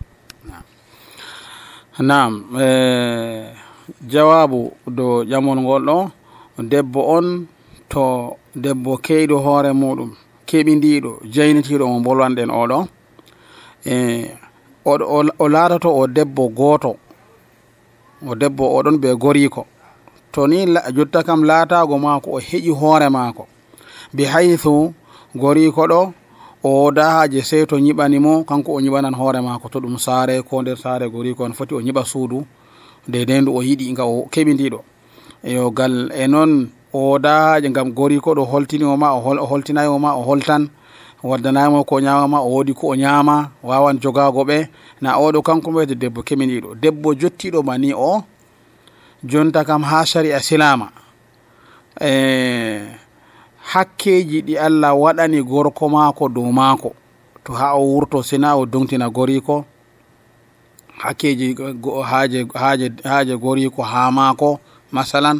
Naam, jawabu do ƴamol ngol ɗo debbo on to debbo keyɗo hoore muɗum keɓindiɗo jaynitiɗo mo bolwanɗen oɗo o laatoto o debbo gooto o debbo oɗon ɓe goriko to ni jotta kam laatago maako o heƴi hoore maako bi haythu goriko ɗo o woda haaje sey to ñiɓanimo kanko o ñiɓanan hoore maako to ɗum saare ko nder saare goriko on foti o ñiɓa suudu deydey ndu o yiɗi nga o keɓindiɗo yo gal e noon o woda haaje ngam goriko ɗo holtinima o holtinayoma o holtan waddanayimo ko ñamama o woodi ko o ñaama wawan jogago ɓe na oɗo kanko wiyete debbo keɓiniɗo debbo jottiɗo mani o jonta kam ha sharia silama hakkeji ɗi Allah waɗani gorko maako dow maako to ha o wurto sina o dongtina goriko hakkeji haaje goriko ha maako masalan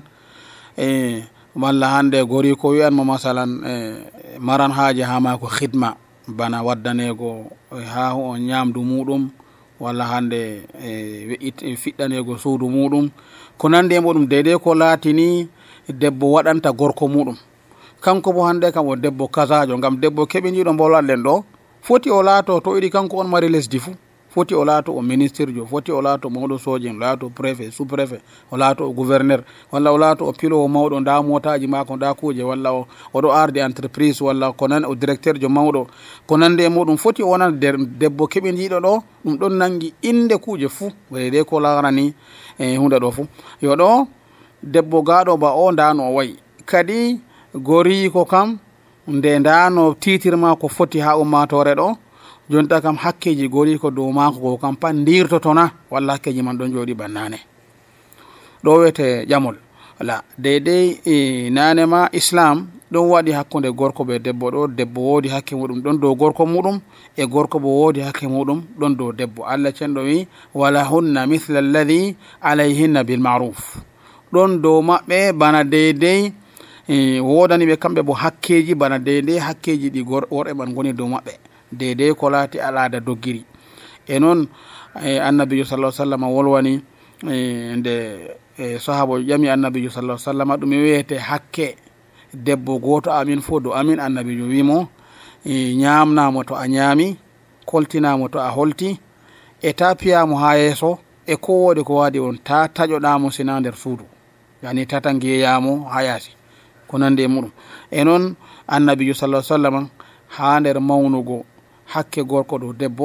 walla hande goriko wiyanmo masalan maran haaje ha maako khidma bana waddanego ha o ñamdu muɗum walla hande fiɗɗanego suudu muɗum ko nande muɗum deydey ko laatini debbo waɗanta gorko muɗum kanko bo hande kam o debbo kasajo ngam debbo keɓiniɗo bolwanɗen ɗo foti o laato to iɗi kanko on mari lesdi fuu foti o laato o ministre jo foti o laato mawɗo sojin o laato préfet sous préfet o laato o gouverneur walla o laato o pilowo mawɗo nda motaji mako nda kuje walla oɗo arde entreprise walla ko nan o directeur jo mawɗo ko nande muɗum foti o wonan debbo keɓiniɗo ɗo ɗum ɗon nangi inde kuje fuu wede ko larani hunde ɗo fuu yo ɗo debbo gaɗo ba o ndano o wayi kadi goriko kam nde ndano titirma ko foti ha ummatore ɗo jonta kam hakkeji goriko dow mako ko kam pat ndirtotona walla hakkeji man ɗon jooɗi bannane ɗo wiyete ƴamol ala deydey nane ma islam ɗon waɗi hakkude gorko be debbo ɗo debbo woodi hakke muɗum ɗon dow gorko muɗum e gorko bo woodi hakke muɗum ɗon dow debbo Allah cenɗo wi wala hunna mithla alladhi alayhinna bil ma'ruf ɗon dow maɓɓe bana deydey wodani ɓe kamɓe bo hakkeji bana deydey hakkeji ɗi worɓe man goni dow maɓɓe deydey ko laati al'ada doggiri e noon annabijo sallallahu alaihi wasallam wolwani nde sahaba ƴami annabijo sallallahu alaihi wasallam ɗum wiyete hakke debbo goto amin fo do amin annabijo wimo ñamnamo to a ñaami koltinamo to a holti e ta piyamo ha yeeso e ko wodi ko wadi on ta taƴoɗamo sina nder suudu yani tata ngeyamo ha yaasi ko nande muɗum e noon annabijo sallallahu alaihi wasallam ha nder mawnugo hakke gorko ɗo debbo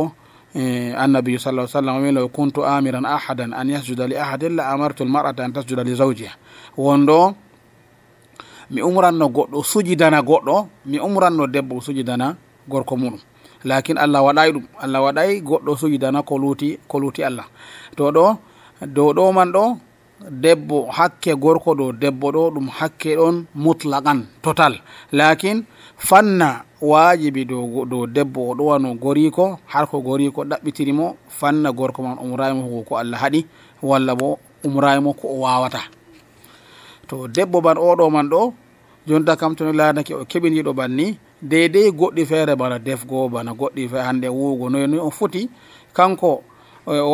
annabiyu sallallahu alaihi wasallam wi law kuntu amiran ahadan an yasjuda li ahadin la amartu al mar'ata an tasjuda li zawjiha wondo mi umranno goɗɗo sujidana goɗɗo mi umranno debbo sujidana gorko muɗum lakin Allah waɗay ɗum Allah waɗay goɗɗo sujidana ko luuti Allah to ɗo man ɗo debbo hakke gorko ɗo debbo ɗo ɗum hakke ɗon mutlaqan total lakin fanna wajibi dow debbo o ɗowano goriko har ko goriko ɗaɓɓitirimo fanna gorko man umrayimo ko Allah haɗi walla bo umrayimo ko o wawata to debbo ban oɗo man ɗo jonta kam to laanake o keɓiniɗo banni deydey goɗɗi feere bana defgo bana goɗɗi feere hande wuugo noy o foti kanko o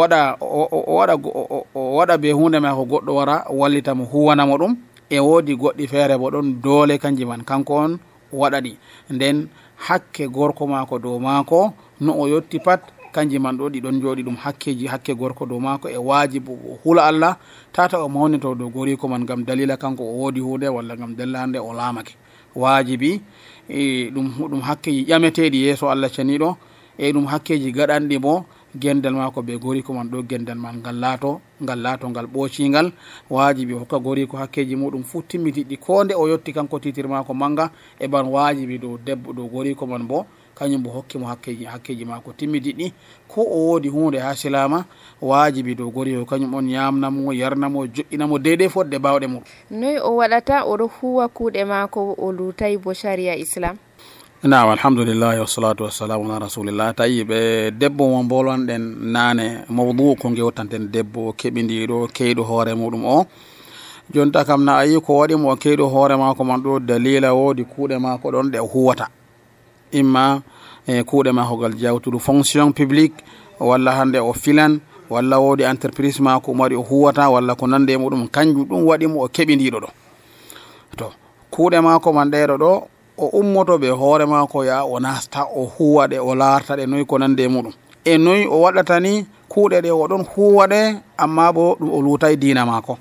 waɗa be hunde ma ko goɗɗo wara wallitamo huwanamo ɗum e woodi goɗɗi feere bo ɗon doole kanji man kanko on waɗaɗi nden hakke gorko maako dow maako no o yotti pat kanji man ɗo ɗiɗon jooɗi ɗum hakke gorko dow maako e waajibu o hula Allah tata o mawnito dow goriko man ngam dalila kanko o woodi hunde walla ngam dalila hande o laamake waajibi ɗum hakkeji ƴameteɗi yeeso Allah ceniɗo e ɗum hakkeji gaɗanɗi bo gendal maako be goriko man ɗo gendal man ngal laato ngal ɓoocingal waajibi hokka goriko hakkeji muɗum fuu timmitiɗɗi ko nde o yotti kanko titir maako manga e ban waajibi dow debbo dow goriko man bo kañum bo hokkimo hakkeji maako timmidiɗɗi ko o woodi hunde ha silama waajibi dow goriko kañum on yamnamo yarnamo joƴƴinamo deydey fodde bawɗe mum noyi o waɗata oɗo huwa kuuɗe maako o luutay bo sharia islam nam alhamdulillahi wassalatu wassalamu ala rasulillah tawi ɓe debbo mo bolwanɗen naane mawdu ko gewtanten debbo keɓidiɗo keyɗo hoore muɗum o jonta kam na ayi ko waɗimo o keyɗo hoore mako man ɗo dalila woodi kuuɗe mako ɗon ɗe huwata imma kuuɗe mako gal jawtuɗo fonction publique walla hande o filan walla woodi entreprise mako waɗi o huwata walla ko nande muɗum kanjum ɗum waɗimo o keɓidiɗo ɗo to kuuɗe mako man ɗeɗo ɗo o ummoto ɓe hoore maako ya o nasta o huwaɗe o laarta ɗe noyi ko nande muɗum e noyi o waɗata ni kuuɗe ɗe oɗon huwaɗe amma bo ɗum o luutay diina maako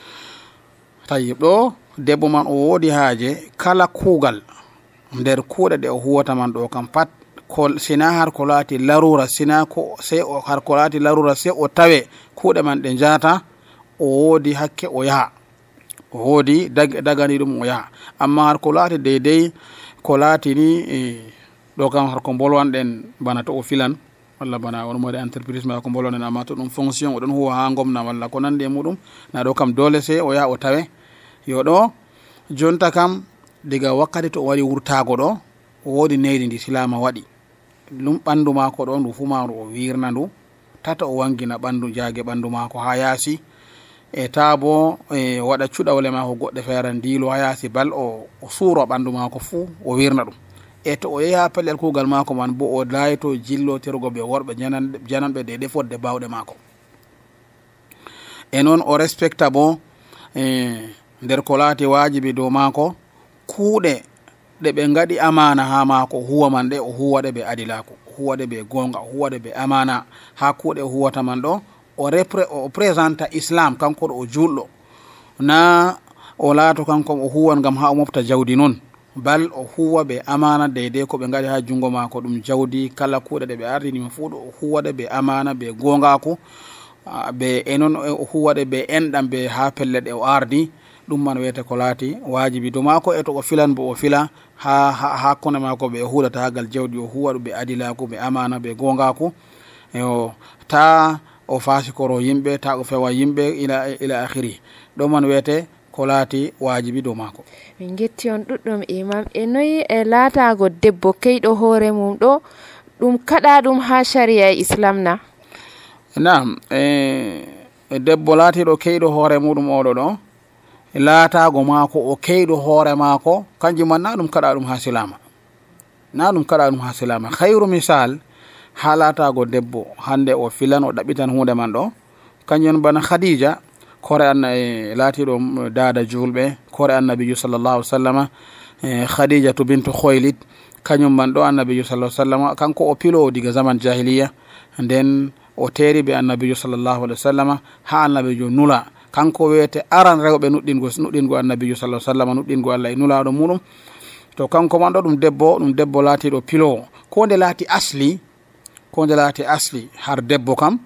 tawi ɗo debbo man o woodi haaje kala kuugal nder kuuɗe ɗe o huwata man ɗo kam pat sina har ko laati larura sina har ko laati larura se o tawe kuuɗe man ɗe jata o woodi hakke o yaha o woodi dagani ɗum o yaha amma har ko laati deydey ko laati ni ɗo kam har ko bolwanɗen bana to o filan walla bana on mode entreprise ma ko bolwanɗen amma to ɗum fonction oɗon huwa ha gomna walla ko nandi e muɗum na ɗo kam dole se o yaha o tawe yo ɗo jonta kam diga wakkati to o waɗi wurtago ɗo o woodi neydi ndi silama waɗi ɗum ɓandu mako ɗo ndu fumaru o wirna ndu tata o wangina ɓandu jaage ɓandu mako ha yaasi e taabo waɗa cuɗawle mako goɗɗe feere ndiilo ha yaasi bal o suuro ɓandu mako fuu o wirna ɗum e to o yehi ha pellel kuugal mako man bo o dayto jillotirgo ɓe worɓe jananɓe de fodde bawɗe mako e noon o respecta bo nder ko laati waajibi dow mako kuuɗe ɗe ɓe ngaɗi amana ha mako huwa man ɗe o huwaɗe ɓe adilako huwaɗe ɓe gonga huwaɗe ɓe amana ha kuuɗe huwata man ɗo o présenta islam kanko ɗo o julɗo na o laato kanko o huwan ngam ha o mofta jawdi noon bal o huwa ɓe amana deydey ko ɓe ngaɗi ha jungo mako ɗum jawdi kala kuuɗe ɗe ɓe ardinima fuu ɗo o huwaɗe ɓe amana ɓe gongaku ɓe e noon o huwaɗe ɓe enɗam ɓe ha pelle ɗe o ardi ɗum man wiyete ko laati waajibi do mako e to o filan bo o fila ha kone mako ɓe huɗata hagal jawdi o huwaɗu ɓe adilaku ɓe amana ɓe gongaku ta o fasikoro yimɓe ta o fewa yimɓe ila akhiri ɗo man wiyete ko laati waajibi dow maako min getti on ɗuɗɗum imam e noyi e laatago debbo keyɗo hoore mum ɗo ɗum kaɗa ɗum ha sharia islam na nam e debbo laatiɗo keyɗo hoore muɗum oɗo ɗo laatago maako o keyɗo hoore maako kanjum man na ɗum kaɗa ɗum ha silama na ɗum kaɗa ɗum ha silama hayru misal ha laatago debbo hande o filan o ɗaɓɓitan hunde man ɗo kañum bana khadija kore laatiɗo dada julɓe kore annabijo sallllahu sallama khadijatu bintu khoylit kañum man ɗo annabijo sallah sallama kanko o pilo diga zaman jahiliya nden o teeri ɓe annabijo sallllahu alih wa sallama ha annabijo nula kanko wiyete aran rewɓe nuɗɗingo annabijo sallah sallama nuɗɗingo allah e nulaɗo muɗum to kanko man ɗo ɗum debbo laatiɗo pilowo ko nde laati asli ko nde laati asli har debbo kam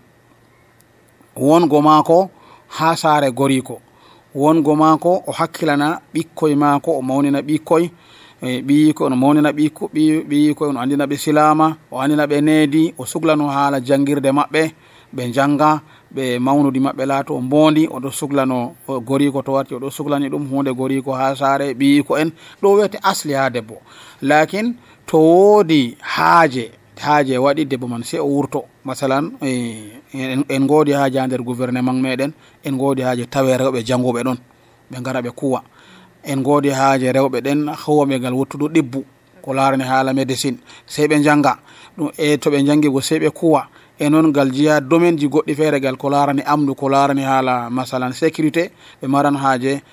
wongo maako ha saare goriko, wongo maako o hakkilana ɓikkoye maako, o mawnina ɓikkoye ɓiyiko no mawnina ɓiyikoye no andina ɓe silama, o andina ɓe needi, o suglano haala jangirde maɓɓe, ɓe janga ɓe mawnudi maɓɓe laato o mbondi, oɗo suglano goriko to warti oɗo suglani ɗum hunde goriko ha saare ɓiyiko en. ɗo wiyete asli ha debbo. lakin to woodi haaje waɗi debbo man se o wurto. masalan en goodi haaje ha nder gouvernement meɗen, en goodi haaje tawe rewɓe janguɓe ɗon ɓe gara ɓe kuwa, en goodi haaje rewɓe ɗen huwoɓe ngal wottuɗo ɗibbu ko larani haala médecine, sey ɓe janga ɗum, e to ɓe jangi go sey ɓe kuwa. e noon ngal jiya domaine ji goɗɗi feere gal ko larani amdu, ko larani haala masalan sécurité, ɓe maran haaje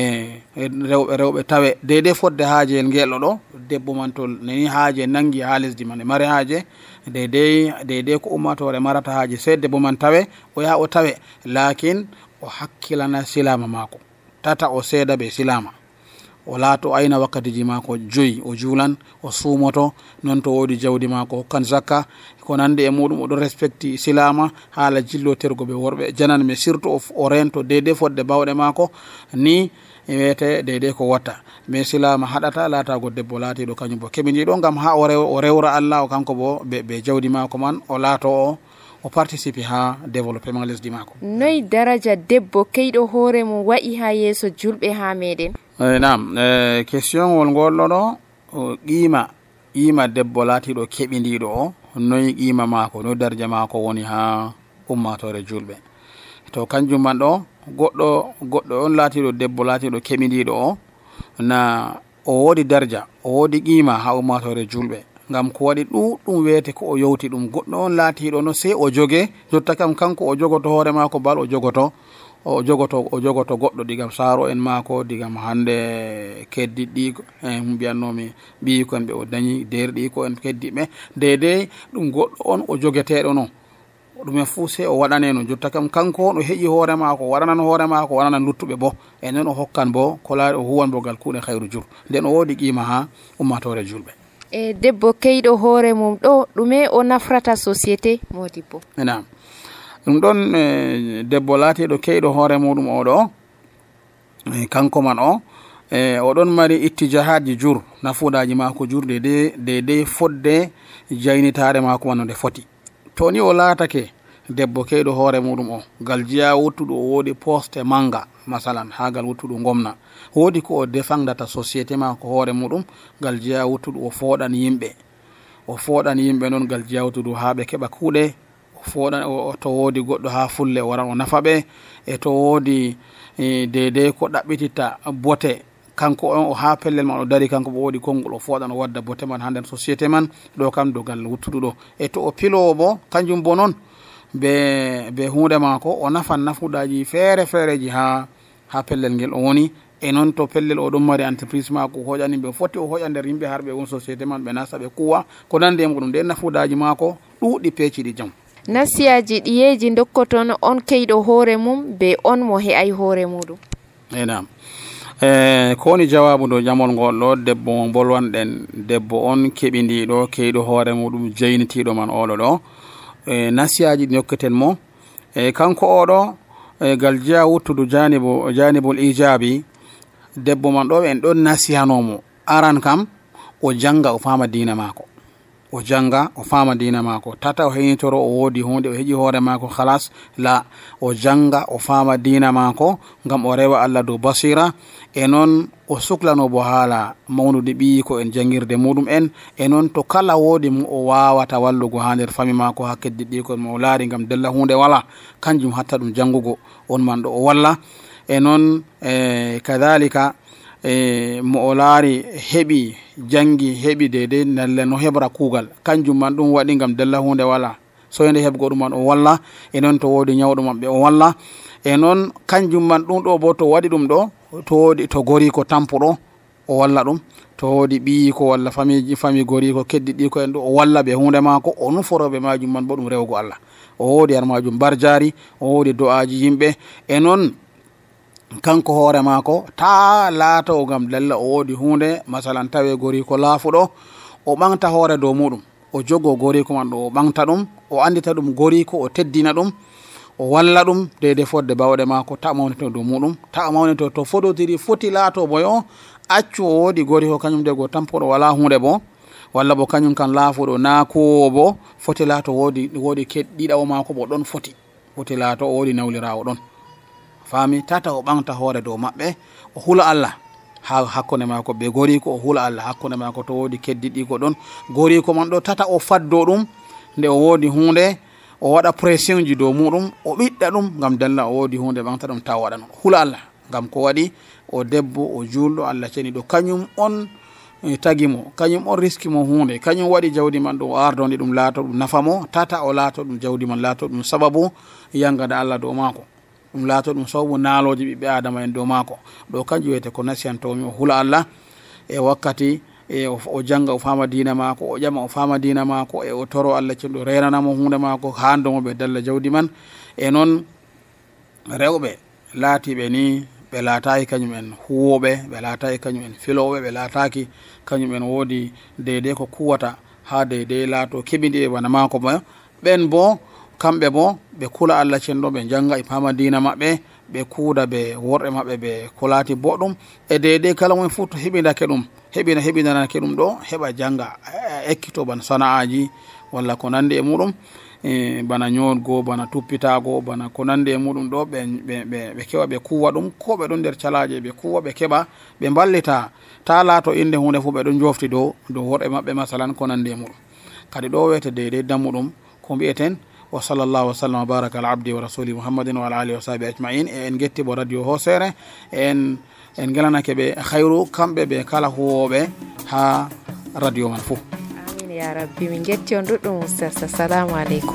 rewɓe tawe deydey fodde haajeyel ngelɗo ɗo debbo man to nani haaje nangi ha lesdi man e mari haaje deydey ko ummatore marata haaje sey debbo man tawe o yaha o tawe, lakin o hakkilana silama maako, tata o seeda ɓe silama, o laato ayna wakkatiji maako 5 o juulan, o suumoto, noon to woodi jawdi maako hokkan zakka ko nandi e muɗum, oɗo respecti silama haala jillotergo ɓe worɓe janan, mais surtout o rento deydey fodde bawɗe maako ni wiyete deydey ko watta. mais silama haɗata laatago debbo laatiɗo kañum bo keɓidiɗo gam ha o rewra Allah, o kanko bo ɓe jawdi maako man o laato o participe ha développement lesdi maako. noy daraja debbo keyɗo hoore mum wa'i ha yeeso julɓe ha meɗen? nam question ngol ngolɗo ɗo qima debbo laatiɗo keɓidiɗo o, noyi qima maako, noy daraja maako woni ha ummatore julɓe. to kanjum man ɗo goɗɗo on laatiɗo debbo laatiɗo keɓidiɗo o na o woodi daraja, o woodi qima ha ummatore julɓe, ngam ko waɗi ɗuɗɗum wiyete ko o yowti ɗum. goɗɗo on laatiɗo no sey o jogue, jotta kam kanko o jogoto hoore maako bal o jogoto goɗɗo digam saaro en maako, digam hande keddiɗɗi mbiyannomi ɓiyiko en ɓe o dañi derɗi ko en keddiɓe, deydey ɗum goɗɗo on o jogeteɗo no ɗumen fuu sey o waɗaneno. jotta kam kanko on o heƴi hoore maako, waɗanan hoore maako, waɗanan luttuɓe bo, e nden o hokkan bo ko laari o huwan bo gal kuuɗe hayru jur, nden o woodi qima ha ummatore julɓe. e debbo keyɗo hoore mum ɗo ɗume o nafrata société modibbo? nam ɗum ɗon debbo laatiɗo keyɗo hoore muɗum oɗo kanko man oɗon mari ittijahaji jur, nafuudaji maako jur deydey fodde jaynitare maako man no nde foti. to ni o laatake debbo keyɗo hoore muɗum o gal jiya wuttuɗo o woodi poste manga masalan ha gal wuttuɗo gomna, woodi ko o defandata société maako hoore muɗum gal jiya wuttuɗo o fooɗan yimɓe noon gal jiya wuttuɗo ha ɓe keɓa kuuɗe, to woodi goɗɗo ha fulle waran o nafa ɓe, e to woodi deydey ko ɗaɓɓititta bote kanko on o ha pellel man o dari, kanko bo woodi konngol o fooɗan o wadda bote man ha nder société man, ɗo kam dogal wuttuɗo ɗo. e to o pilowo bo kanjum bo noon be hunde maako o nafan nafuɗaji feere ha pellel ngel o woni. e noon to pellel o ɗon mari entreprise maako hoƴani ɓe foti o hoƴa nder yimɓe har ɓe won société man ɓe nasta ɓe kuwa ko nande e muɗum, nde nafuɗaji maako ɗuuɗi peeciɗi jam. nasiyaji ɗiyeji dokkoton on keyɗo hoore mum be on mo he'ay hoore muɗum? nam ko woni jawabu ɗo jamol ngol ɗo debbo mo bolwanɗen, debbo on keɓidiɗo keyɗo hoore muɗum jeynitiɗo man oɗo ɗo, nasiyaji ɗi dokketen mo kanko oɗo gal jiya wuttudu janibul ijabi, debbo man ɗo en ɗon nasihanomo aran kam o janga o fama dina maako, tata o heñitoro o woodi hunde o heƴi hoore maako halas, la o janga o fama dina maako ngam o rewa Allah dow basira. e noon o suklano bo haala mawnude ɓiyi ko en jangirde muɗum en, e noon to kala woodi mo o wawata wallugo ha nder fami maako ha keddiɗɗi ko mo laari ngam della hunde wala, kanjum hatta ɗum jangugo on man ɗo o walla. e noon kadalika mo o laari heɓi jangi heɓi deydey nalle no heɓra kuugal, kanjum man ɗum waɗi ngam della hunde wala, soyde heɓgo ɗum man o walla. e noon to woodi nyawɗo maɓɓe o walla. e noon kanjum man ɗum ɗo bo to waɗi ɗum ɗo, to woodi to gori ko tampuɗo o walla ɗum, to woodi ɓiyi ko walla fami gori ko keddiɗi ko en ɗo o walla ɓe hunde maako, o nuforoɓe majum man bo ɗum rewgo Allah, o woodi har majum barjari, o woodi do'aji yimɓe. e noon kanko hoore maako ta laatawo ngam della o woodi hunde masalan tawe gori ko laafuɗo, o ɓamta hoore dow muɗum, o jogo goriko man ɗo o ɓamta ɗum o andita ɗum goriko o teddina ɗum o walla ɗum deydey fodde bawɗe maako ta mawneto dow muɗum ta mawneto to fodotiri foti laato boyo accu o woodi goriko kañum de go tampoɗo wala hunde bo walla bo kañum kan laafuɗo naakowo bo foti laato woodi ɗiɗawo maako bo ɗon foti laato o woodi nawlirawo ɗon faami tata o ɓamta hoore dow maɓɓe o hula Allah ha hakkunde maako be goriko o hula Allah hakkunde maako to woodi keddiɗi ko ɗon goriko man ɗo tata o faddo ɗum nde o woodi hunde o waɗa pression ji dow muɗum o ɓiɗɗa ɗum ngam dalla o woodi hunde ɓamta ɗum taw waɗa ɗum hula Allah ngam ko waɗi o debbo o julɗo Allah ceni ɗo kañum on tagimo kañum on riski mo hunde kañum waɗi jawdi man ɗo o ardonde ɗum laato ɗum nafamo tata o laato ɗum jawdi man laato ɗum sababu yangada Allah dow maako ɗum laato ɗum sababu naaloji ɓiɓɓe adama en dow maako ɗo kanjum wiyete ko nasiyantomi o hula Allah e wakkati o janga o fama dina maako o ƴama o fama dina maako e o toro Allah cenɗo renanamo hunde maako handomo ɓe dalla jawdi man e noon rewɓe laatiɓe ni ɓe laataki kañum en huwoɓe ɓe laataki kañum en filoɓe ɓe laataki kañum en woodi deydey ko kuwata ha deydey laato keɓiɗi e bana maako ba ɓen bo kamɓe bo ɓe kula Allah cenɗo ɓe janga e pama dina maɓɓe ɓe kuuda ɓe worɓe maɓɓe ɓe ko laati boɗɗum e deydey kala moe fuu to heɓidake ɗum heɓinanake ɗum ɗo heɓa janga ekkito bana sana'aji walla ko nandi e muɗum bana ñootgo bana tuppitago bana ko nandi e muɗum ɗo ɓe keɓa ɓe kuwa ɗum ko ɓe ɗon nder calaje ɓe kuwa ɓe keɓa ɓe ballita ta laato inde hunde fuu ɓe ɗon jofti dow worɓe maɓɓe masalan ko nandi e muɗum kadi ɗo wiyete deydey dammuɗum ko mbi'eten wa sallallahu wa sallam wa baraka ala abdi wa rasuli muhammadin wa ala alihi wa sahbihi ajma'in e en getti bo radio Hosere en gelanake ɓe hayru kamɓe ɓe kala huwoɓe ha radio man fou. Amin ya rabbi, min getti on ɗuɗɗum ustaz. Assalamu aleykum.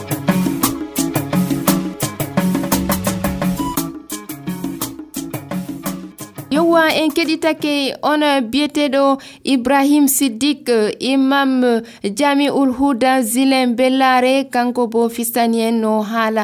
Yowa en keɗitake on biyeteɗo Ibrahim Siddiq imam Jami'ul Huda Zilen Bellare kanko bo fistani en no haala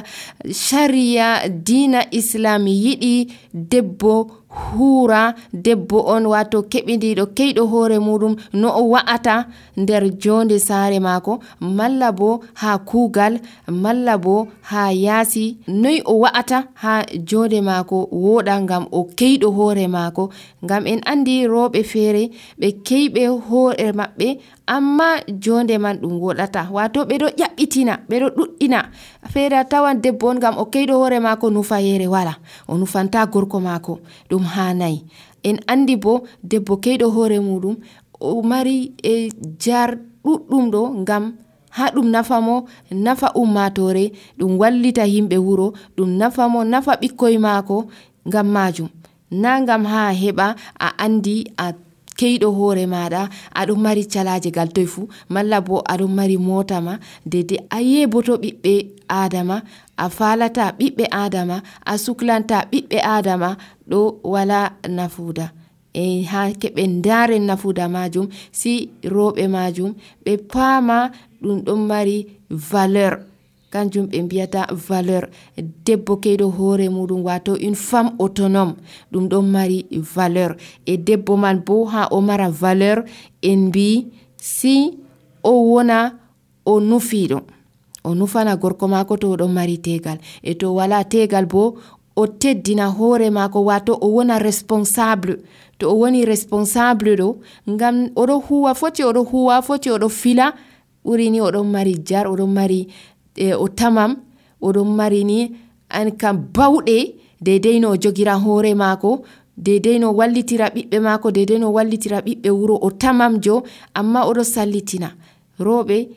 sharia dina islam yiɗi debbo hura debbo on wato keɓidiɗo keyɗo hoore muɗum no o wa'ata nder jonde saare maako malla bo ha kuugal malla bo ha yaasi noy o wa'ata ha jonde maako woɗa ngam o keyɗo hoore maako ngam en andi rooɓe feere ɓe keyɓe hoore maɓɓe amma jonde man ɗum woɗata wato ɓeɗo ƴaɓɓitina ɓeɗo ɗuɗɗina feere tawan debbo on ngam o keyɗo hoore maako nufa yere wala o nufanta gorko maako ɗum hanayi en andi bo debbo keyɗo hoore muɗum o mari e jar ɗuɗɗum ɗo ngam ha ɗum nafamo nafa ummatore ɗum wallita himɓe wuro ɗum nafamo nafa ɓikkoy maako ngam majum na ngam ha heɓa a andi a keyɗo hoore maɗa aɗon mari calaje gal toy fu malla bo aɗon mari mota ma dede a yeboto ɓiɓɓe adama a falata ɓiɓɓe adama a suklanta ɓiɓɓe adama ɗo wala nafuda e ha keɓe ndaren nafuda majum si roɓe majum ɓe paama ɗum ɗon mari valeur kanjum ɓe mbiyata valeur debbo keyɗo hoore muɗum wato une femme autonome ɗum ɗon mari valeur e debbo man bo ha o mara valeur en mbi si o wona o nufiɗo o nufana gorko maako to oɗon mari tegal e to wala tegal bo o teddina hoore maako wato o wona responsable to o woni responsable ɗo ngam oɗo huwa foti oɗo fila ɓurini oɗon mari jar oɗon mari o tamam oɗon mari ni an kam bawɗe deidei no o jogira hoore maako deidei no wallitira ɓiɓɓe maako deidei no wallitira ɓiɓɓe wuro o tamamjo amma oɗo sallitina rooɓe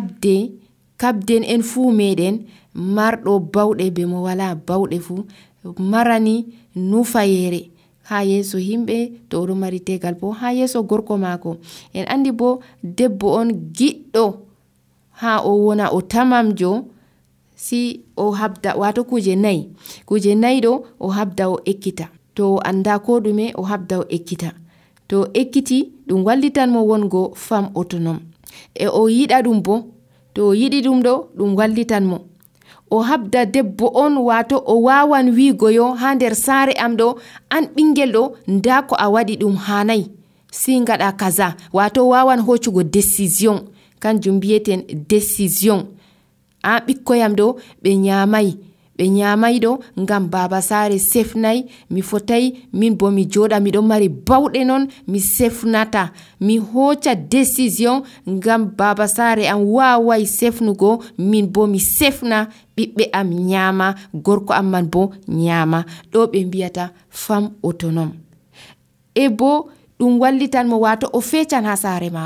kabden en fuu meɗen marɗo bawɗe be mo wala bawɗe fuu marani nufayere ha yeso himɓe to oɗo mari tegal bo ha yeso gorko maako en andi bo debbo on giɗɗo ha o wona o tamamjo si o habda wato kuje nayi ɗo o habda o ekkita to o anda ko ɗume o habda o ekkita to ekkiti ɗum wallitan mo wongo femme autonome e o yiɗa ɗum bo to o yiɗi ɗum ɗo ɗum wallitan mo o habda debbo on wato o wawan wigoyo ha nder saare am ɗo an ɓingel ɗo nda ko a waɗi ɗum hanayi si ngaɗa kaza wato wawan hoccugo décision kanjum bieten décision a ɓikkoyam ɗo ɓe nyamai ɗo ngam baba sare sefnai mi fotai min bo mi joɗa miɗon mari bawɗe non mi sefnata mi hoca décision ngam baba sare am wawai sefnugo min bo mi sefna ɓiɓɓe am nyama gorko am man bo nyama ɗo ɓe mbiyata femme autonome e bo ɗum wallitan mo wato o fecan ha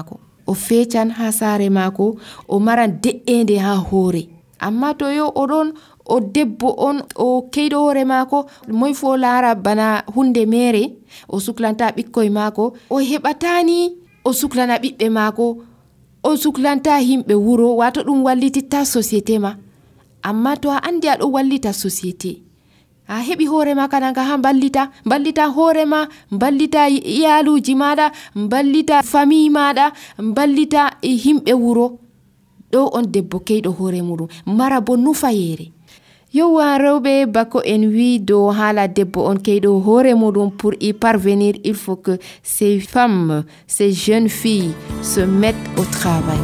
sare mako o maran de'ende ha hoore amma to yo oɗon o debbo on o keyɗo hoore mako moy fo lara bana hunde mere o suklanta ɓikkoy mako o heɓatani o suklana ɓiɓɓe mako o suklanta himɓe wuro wato ɗum wallititta société ma amma to a andi aɗo wallita société a heɓi hoore ma kananga ha ballita hoore ma ballita iyaluji maɗa ballita famille maɗa ballita himɓe wuro ɗo on debbo keyɗo hoore muɗum mara bo nufayere yowa rewɓe bako en wi do hala debbo on keyɗo hoore muɗum. Pour y parvenir il faut que ces femmes, ces jeunes filles se mettent au travail.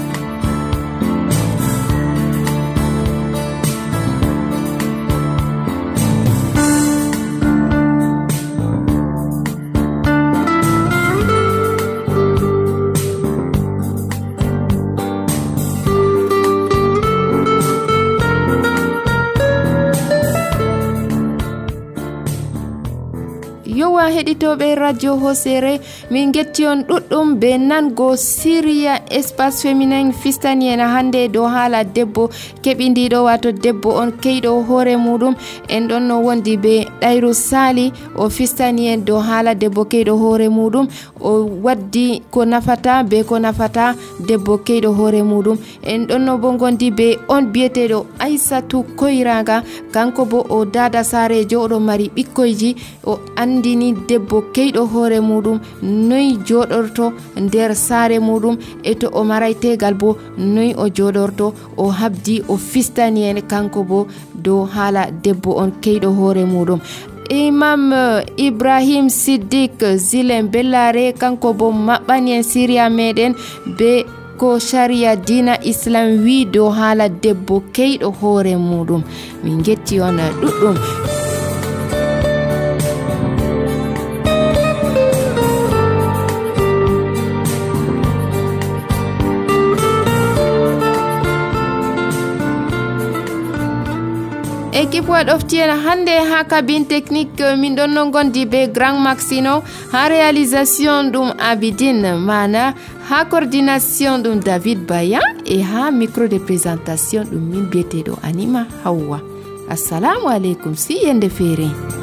yowa heɗitoɓe radio Hosere min getti on ɗuɗɗum be nango Syria espace féminin fistani en hande do hala debbo keɓindiɗo wato debbo on keyɗo hoore muɗum en ɗon no wondi be Ɗayru Sali o fistani en do hala debbo keyɗo hoore muɗum o waddi ko nafata be ko nafata debbo keyɗo hoore muɗum en ɗon no bo gondi be on biyeteɗo Aissatou Koyraga kanko bo o dada sarejo oɗo mari ɓikkoyji o andini debbo keyɗo hoore muɗum noy joɗorto nder saare muɗum e to o maray tegal bo noy o joɗorto o habdi o fistani en kanko bo do hala debbo on keyɗo hoore muɗum. Imam Ibrahim Siddiq Zilen Bellare kanko bo maɓɓani en Syria meɗen be ko sharia dina islam wi do hala debbo keyɗo hoore muɗum. Min getti on ɗuɗɗum. Équipe waɗoftiena hande ha cabine technique min ɗon no gondi be Grand Maxino ha réalisation ɗum Abidine mana ha coordination ɗum David Baya et ha micro de présentation ɗum min biyeteɗo Anima Hawwa. Assalamu alaikum si yende feere.